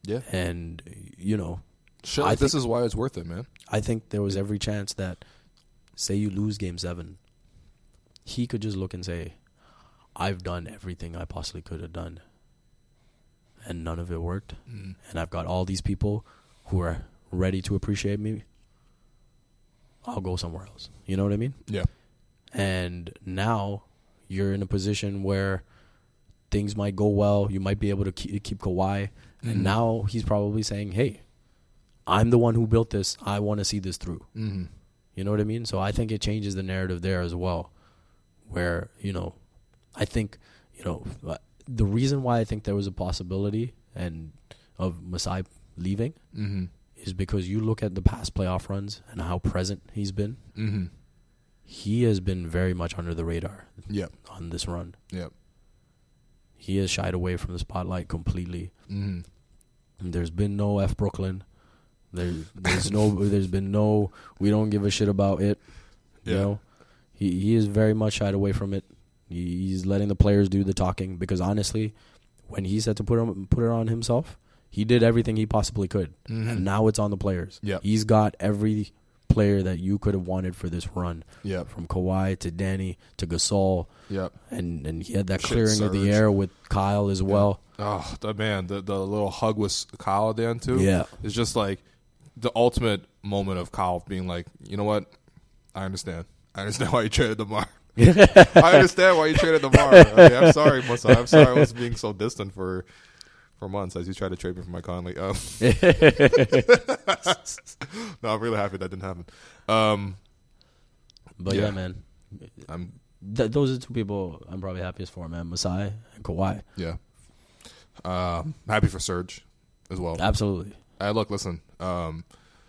Speaker 2: Yeah.
Speaker 3: And, you know.
Speaker 2: Shit, like this is why it's worth it, man.
Speaker 3: I think there was every chance that, say you lose game seven, he could just look and say, I've done everything I possibly could have done. And none of it worked. Mm. And I've got all these people who are ready to appreciate me. I'll go somewhere else. You know what I mean?
Speaker 2: Yeah.
Speaker 3: And now you're in a position where things might go well. You might be able to keep, keep Kawhi. Mm-hmm. And now he's probably saying, hey, I'm the one who built this. I want to see this through. Mm-hmm. You know what I mean? So I think it changes the narrative there as well. Where, you know, I think, you know, the reason why I think there was a possibility and of Masai leaving mm-hmm. is because you look at the past playoff runs and how present he's been. Mm-hmm. He has been very much under the radar
Speaker 2: yep.
Speaker 3: on this run.
Speaker 2: Yep.
Speaker 3: He has shied away from the spotlight completely. Mm-hmm. There's been no F Brooklyn. There, there's no. There's been no. We don't give a shit about it. You yeah. know, he he is very much shied away from it. He, he's letting the players do the talking because honestly, when he said to put him, put it on himself, he did everything he possibly could, mm-hmm. and now it's on the players.
Speaker 2: Yep.
Speaker 3: He's got every player that you could have wanted for this run.
Speaker 2: Yep.
Speaker 3: From Kawhi to Danny to Gasol.
Speaker 2: Yep.
Speaker 3: And and he had that Shit clearing surge. of the air with Kyle as well.
Speaker 2: Yeah. Oh, the man, the the little hug with Kyle at the end too.
Speaker 3: Yeah.
Speaker 2: It's just like the ultimate moment of Kyle being like, you know what? I understand. I understand why you traded DeMar. I understand why you traded DeMar. Okay, I'm sorry, Musa. I'm sorry I was being so distant for for months as you tried to trade me for Mike Conley. Um, no, I'm really happy that didn't happen. Um,
Speaker 3: but yeah, yeah man, I'm. Th- those are two people I'm probably happiest for, man. Masai and Kawhi.
Speaker 2: Yeah. Um, happy for Serge as well.
Speaker 3: Absolutely.
Speaker 2: I look, listen. Um,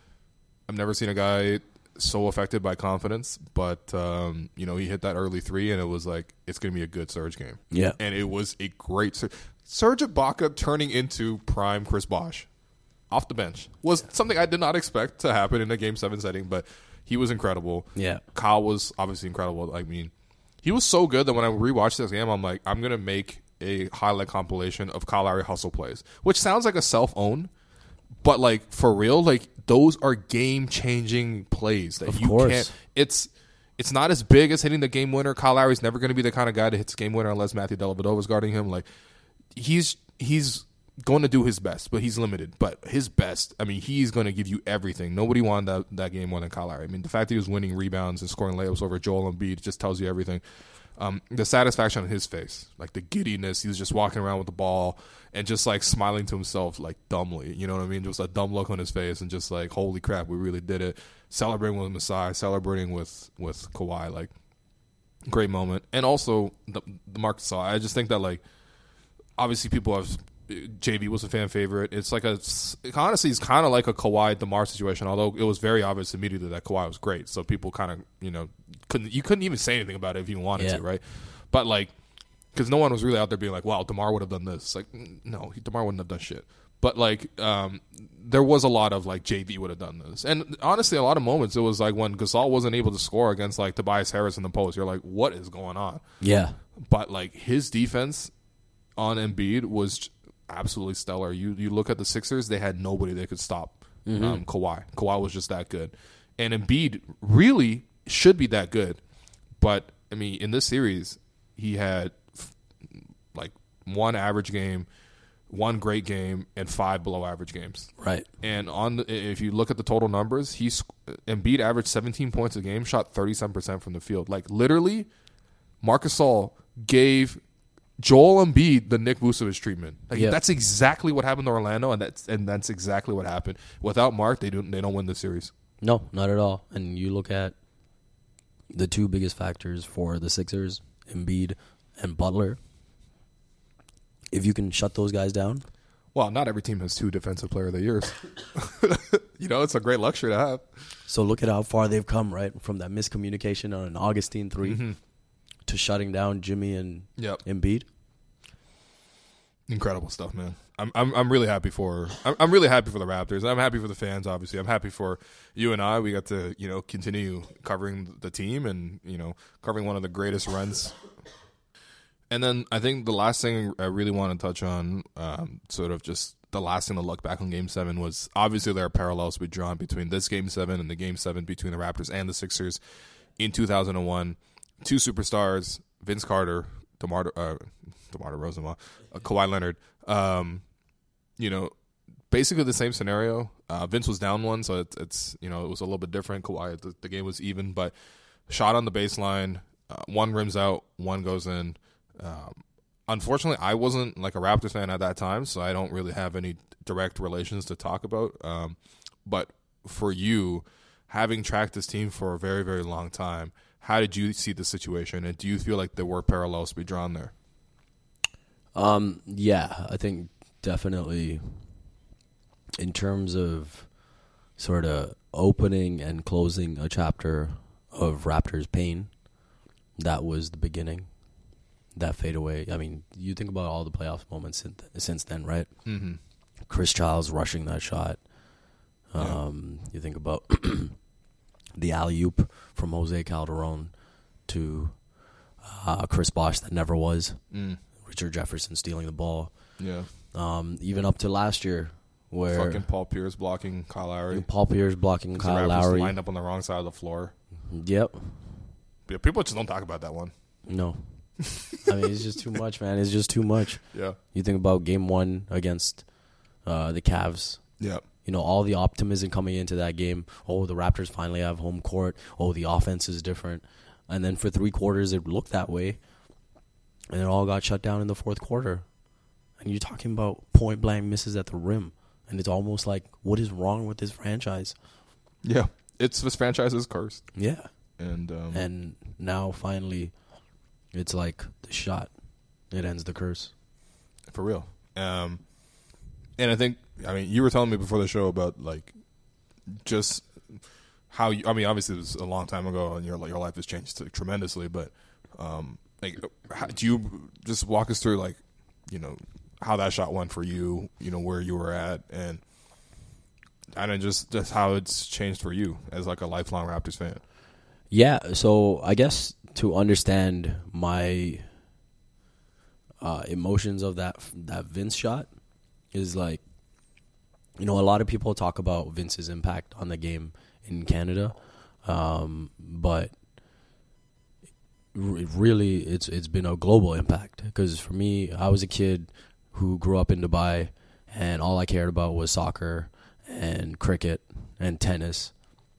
Speaker 2: I've never seen a guy so affected by confidence, but um, you know, he hit that early three, and it was like it's going to be a good Serge game.
Speaker 3: Yeah,
Speaker 2: and it was a great Serge. Serge Ibaka turning into prime Chris Bosh off the bench was something I did not expect to happen in a Game Seven setting, but he was incredible.
Speaker 3: Yeah,
Speaker 2: Kyle was obviously incredible. I mean, he was so good that when I rewatched this game, I'm like, I'm going to make a highlight compilation of Kyle Lowry hustle plays, which sounds like a self-own. But, like, for real, like, those are game-changing plays that
Speaker 3: of
Speaker 2: you
Speaker 3: course.
Speaker 2: can't – it's it's not as big as hitting the game winner. Kyle Lowry's never going to be the kind of guy that hits game winner unless Matthew Dellavedova's guarding him. Like, he's he's going to do his best, but he's limited. But his best, I mean, he's going to give you everything. Nobody won that, that game more than Kyle Lowry. I mean, the fact that he was winning rebounds and scoring layups over Joel Embiid just tells you everything. Um, the satisfaction on his face, like the giddiness, he was just walking around with the ball and just like smiling to himself like dumbly, you know what I mean? Just a dumb look on his face and just like, holy crap, we really did it. Celebrating with Masai, celebrating with, with Kawhi, like great moment. And also the, the Marcus Gasol. I just think that like obviously people have J V was a fan favorite. It's like a honestly, it's kind of like a Kawhi DeMar situation. Although it was very obvious immediately that Kawhi was great, so people kind of you know couldn't you couldn't even say anything about it if you wanted
Speaker 3: yeah.
Speaker 2: to, right? But like, because no one was really out there being like, "Wow, DeMar would have done this." Like, no, DeMar wouldn't have done shit. But like, um, there was a lot of like J V would have done this, and honestly, a lot of moments it was like when Gasol wasn't able to score against like Tobias Harris in the post. You're like, what is going on?
Speaker 3: Yeah.
Speaker 2: But like his defense on Embiid was absolutely stellar. You you look at the Sixers; they had nobody they could stop mm-hmm. um, Kawhi. Kawhi was just that good, and Embiid really should be that good. But I mean, in this series, he had f- like one average game, one great game, and five below average games.
Speaker 3: Right.
Speaker 2: And on the, if you look at the total numbers, he's Embiid averaged seventeen points a game, shot thirty-seven percent from the field. Like literally, Marc Gasol gave Joel Embiid the Nick Vucevic treatment. Like
Speaker 3: yep.
Speaker 2: That's exactly what happened to Orlando, and that's and that's exactly what happened. Without Mark, they don't they don't win the series.
Speaker 3: No, not at all. And you look at the two biggest factors for the Sixers, Embiid and Butler. If you can shut those guys down.
Speaker 2: Well, not every team has two defensive player of the years. You know, it's a great luxury to have.
Speaker 3: So look at how far they've come, right? From that miscommunication on an Augustine three mm-hmm. to shutting down Jimmy and
Speaker 2: yep.
Speaker 3: Embiid.
Speaker 2: Incredible stuff, man. I'm I'm I'm really happy for I'm, I'm really happy for the Raptors. I'm happy for the fans, obviously. I'm happy for you and I. We got to, you know, continue covering the team and, you know, covering one of the greatest runs. And then I think the last thing I really want to touch on, um, sort of just the last thing to look back on Game seven was obviously there are parallels to be drawn between this Game seven and the Game seven between the Raptors and the Sixers in two thousand one. Two superstars, Vince Carter, DeMar, uh, DeMar DeRozan, uh, Kawhi Leonard. Um, you know, basically the same scenario. Uh, Vince was down one, so it's, it's you know it was a little bit different. Kawhi, the, the game was even, but shot on the baseline, uh, one rims out, one goes in. Um, unfortunately, I wasn't like a Raptors fan at that time, so I don't really have any direct relations to talk about. Um, but for you, having tracked this team for a very, very long time, how did you see the situation, and do you feel like there were parallels to be drawn there?
Speaker 3: Um, yeah, I think definitely in terms of sort of opening and closing a chapter of Raptors pain, that was the beginning. That fadeaway. I mean, you think about all the playoff moments since, since then, right?
Speaker 2: Mm-hmm.
Speaker 3: Chris Childs rushing that shot. Um, yeah. You think about the alley-oop from Jose Calderon to uh, Chris Bosh that never was.
Speaker 2: Mm.
Speaker 3: Richard Jefferson stealing the ball.
Speaker 2: Yeah.
Speaker 3: Um, even up to last year, where
Speaker 2: fucking Paul Pierce blocking Kyle Lowry.
Speaker 3: Paul Pierce blocking Kyle
Speaker 2: the
Speaker 3: Lowry.
Speaker 2: Lined up on the wrong side of the floor.
Speaker 3: Yep.
Speaker 2: Yeah, people just don't talk about that one.
Speaker 3: No. I mean, it's just too much, man. It's just too much.
Speaker 2: Yeah.
Speaker 3: You think about game one against uh, the Cavs.
Speaker 2: Yeah.
Speaker 3: You know, all the optimism coming into that game. Oh, the Raptors finally have home court. Oh, the offense is different. And then for three quarters, it looked that way. And it all got shut down in the fourth quarter. And you're talking about point-blank misses at the rim. And it's almost like, what is wrong with this franchise?
Speaker 2: Yeah. It's this franchise is cursed.
Speaker 3: Yeah.
Speaker 2: And um,
Speaker 3: and now, finally, it's like the shot. It ends the curse.
Speaker 2: For real. Um, and I think, I mean, you were telling me before the show about, like, just how you, I mean, obviously it was a long time ago and your, your life has changed tremendously, but, um, like, how, do you just walk us through, like, you know, how that shot went for you, you know, where you were at, and I don't just, just how it's changed for you as, like, a lifelong Raptors fan?
Speaker 3: Yeah, so I guess to understand my uh, emotions of that that Vince shot is like, you know, a lot of people talk about Vince's impact on the game in Canada, um, but r- really it's it's been a global impact because for me, I was a kid who grew up in Dubai and all I cared about was soccer and cricket and tennis.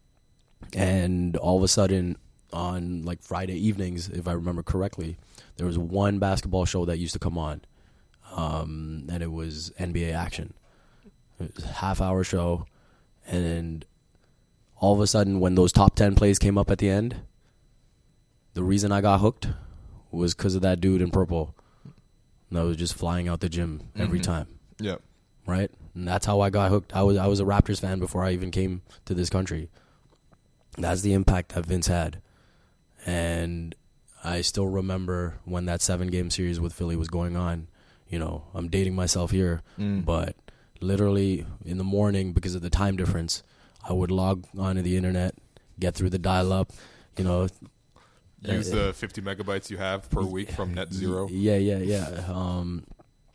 Speaker 3: And all of a sudden, on like Friday evenings, if I remember correctly, there was one basketball show that used to come on, um, and it was N B A Action. It was a half-hour show, and all of a sudden, when those top ten plays came up at the end, the reason I got hooked was because of that dude in purple that was just flying out the gym every
Speaker 2: mm-hmm.
Speaker 3: time.
Speaker 2: Yeah.
Speaker 3: Right? And that's how I got hooked. I was I was a Raptors fan before I even came to this country. That's the impact that Vince had. And I still remember when that seven-game series with Philly was going on. You know, I'm dating myself here, mm. but literally in the morning, because of the time difference, I would log onto the internet, get through the dial-up, you know.
Speaker 2: Use
Speaker 3: uh,
Speaker 2: the fifty megabytes you have per week from net zero.
Speaker 3: Yeah, yeah, yeah. Um,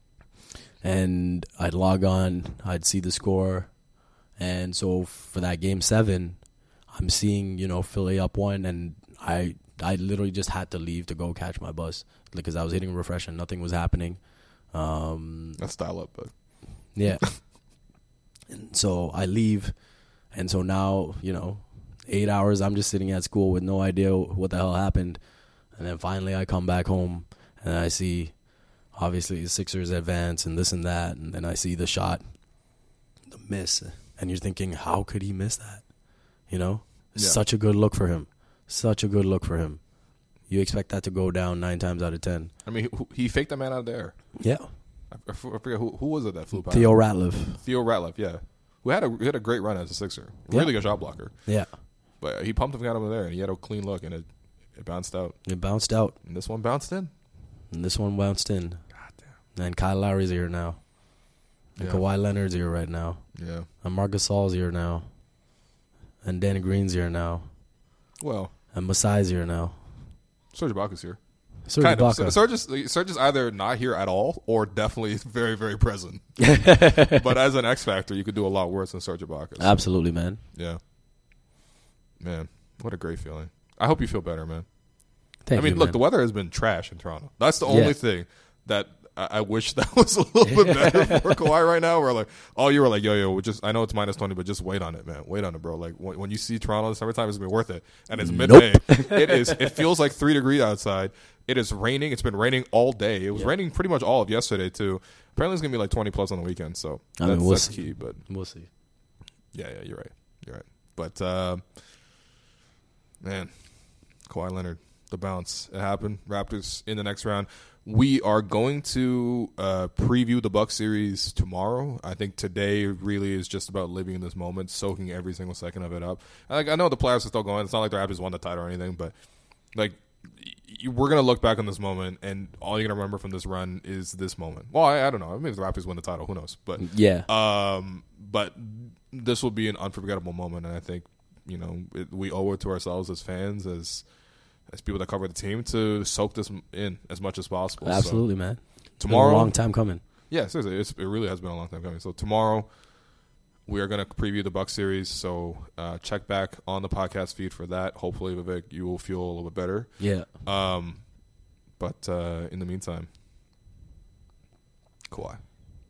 Speaker 3: and I'd log on, I'd see the score. And so for that game seven, I'm seeing, you know, Philly up one, and I I literally just had to leave to go catch my bus because I was hitting refresh and nothing was happening. Um,
Speaker 2: That's dial up, but
Speaker 3: yeah. And so I leave, and so now, you know, eight hours I'm just sitting at school with no idea what the hell happened, and then finally I come back home and I see, obviously, the Sixers advance and this and that, and then I see the shot, the miss, and you're thinking, how could he miss that? You know? Yeah. Such a good look for him. Such a good look for him. You expect that to go down nine times out of ten.
Speaker 2: I mean, he, he faked that man out there.
Speaker 3: Yeah.
Speaker 2: I forget who, who was it that flew by.
Speaker 3: Theo Ratliff.
Speaker 2: Theo Ratliff, yeah. Who had a who had a great run as a Sixer.
Speaker 3: Yeah.
Speaker 2: Really good shot blocker.
Speaker 3: Yeah.
Speaker 2: But he pumped him out over there, and he had a clean look, and it, it bounced out.
Speaker 3: It bounced out.
Speaker 2: And this one bounced in.
Speaker 3: And this one bounced in.
Speaker 2: God damn.
Speaker 3: And Kyle Lowry's here now. And yeah. Kawhi Leonard's here right now.
Speaker 2: Yeah.
Speaker 3: And Marc Gasol's here now. And Danny Green's here now.
Speaker 2: Well.
Speaker 3: And Masai's here now.
Speaker 2: Serge Ibaka's here.
Speaker 3: Serge
Speaker 2: kind
Speaker 3: Ibaka.
Speaker 2: of. Serge is, Serge is either not here at all or definitely very, very present. But as an X Factor, you could do a lot worse than Serge Ibaka. So.
Speaker 3: Absolutely, man.
Speaker 2: Yeah. Man, what a great feeling. I hope you feel better, man.
Speaker 3: Thank
Speaker 2: I mean,
Speaker 3: you,
Speaker 2: look,
Speaker 3: man.
Speaker 2: the weather has been trash in Toronto. That's the
Speaker 3: Yeah.
Speaker 2: only thing that I, I wish that was a little bit better for Kawhi right now. Where like all you were like, yo, yo, we just I know it's minus twenty, but just wait on it, man. Wait on it, bro. Like when, when you see Toronto in the summertime, it's gonna be worth it. And it's mid May.
Speaker 3: Nope.
Speaker 2: It is. It feels like three degrees outside. It is raining. It's been raining all day. It was
Speaker 3: Yep.
Speaker 2: raining pretty much all of yesterday too. Apparently, it's gonna be like twenty plus on the weekend. So
Speaker 3: I
Speaker 2: that's,
Speaker 3: mean, we'll
Speaker 2: that's
Speaker 3: see.
Speaker 2: key. But
Speaker 3: We'll see.
Speaker 2: yeah, yeah, you're right. You're right. But uh, man, Kawhi Leonard, the bounce. It happened. Raptors in the next round. We are going to uh, preview the Bucks series tomorrow. I think today really is just about living in this moment, soaking every single second of it up. Like I know the playoffs are still going. It's not like the Raptors won the title or anything, but like y- we're gonna look back on this moment, and all you're gonna remember from this run is this moment. Well, I, I don't know. I mean, if the Raptors win the title, who knows? But
Speaker 3: Yeah.
Speaker 2: um, but this will be an unforgettable moment, and I think you know it, we owe it to ourselves as fans, as as people that cover the team, to soak this in as much as possible.
Speaker 3: Absolutely,
Speaker 2: so,
Speaker 3: man.
Speaker 2: Tomorrow,
Speaker 3: Been a long time coming.
Speaker 2: yeah, seriously, it's, it really has been a long time coming. So tomorrow, we are going to preview the Bucks series. So uh, check back on the podcast feed for that. Hopefully, Vivek, you will feel a little bit better.
Speaker 3: Yeah.
Speaker 2: Um, but uh, in the meantime, Kawhi.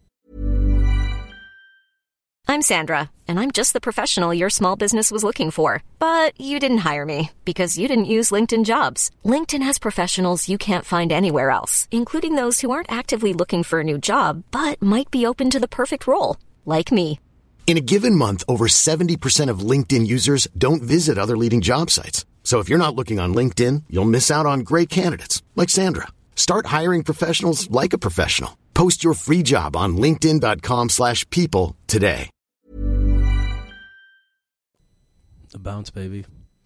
Speaker 4: I'm Sandra, and I'm just the professional your small business was looking for. But you didn't hire me because you didn't use LinkedIn Jobs. LinkedIn has professionals you can't find anywhere else, including those who aren't actively looking for a new job, but might be open to the perfect role, like me.
Speaker 1: In a given month, over seventy percent of LinkedIn users don't visit other leading job sites. So if you're not looking on LinkedIn, you'll miss out on great candidates like Sandra. Start hiring professionals like a professional. Post your free job on linkedin.com slash people today.
Speaker 3: The bounce, baby.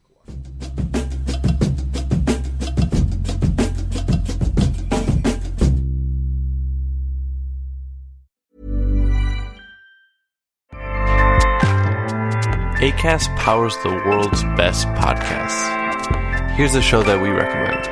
Speaker 5: Acast powers the world's best podcasts. Here's a show that we recommend.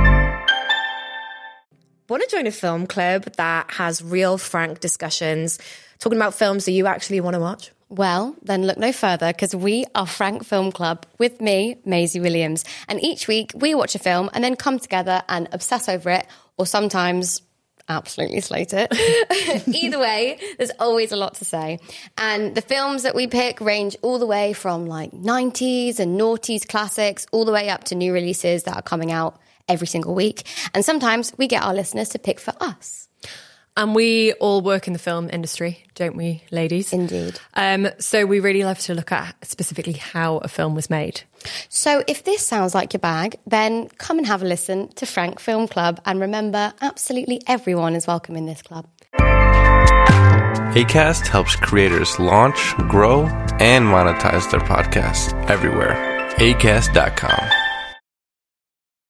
Speaker 6: Want to join a film club that has real, frank discussions, talking about films that you actually want to watch?
Speaker 7: Well, then look no further, because we are Frank Film Club with me, Maisie Williams. And each week we watch a film and then come together and obsess over it, or sometimes absolutely slate it. Either way, there's always a lot to say. And the films that we pick range all the way from like nineties and noughties classics, all the way up to new releases that are coming out every single week. And sometimes we get our listeners to pick for us.
Speaker 6: And we all work in the film industry, don't we, ladies?
Speaker 7: Indeed.
Speaker 6: Um, so we really love to look at specifically how a film was made.
Speaker 7: So if this sounds like your bag, then come and have a listen to Frank Film Club. And remember, absolutely everyone is welcome in this club.
Speaker 5: Acast helps creators launch, grow, and monetize their podcasts everywhere. acast dot com.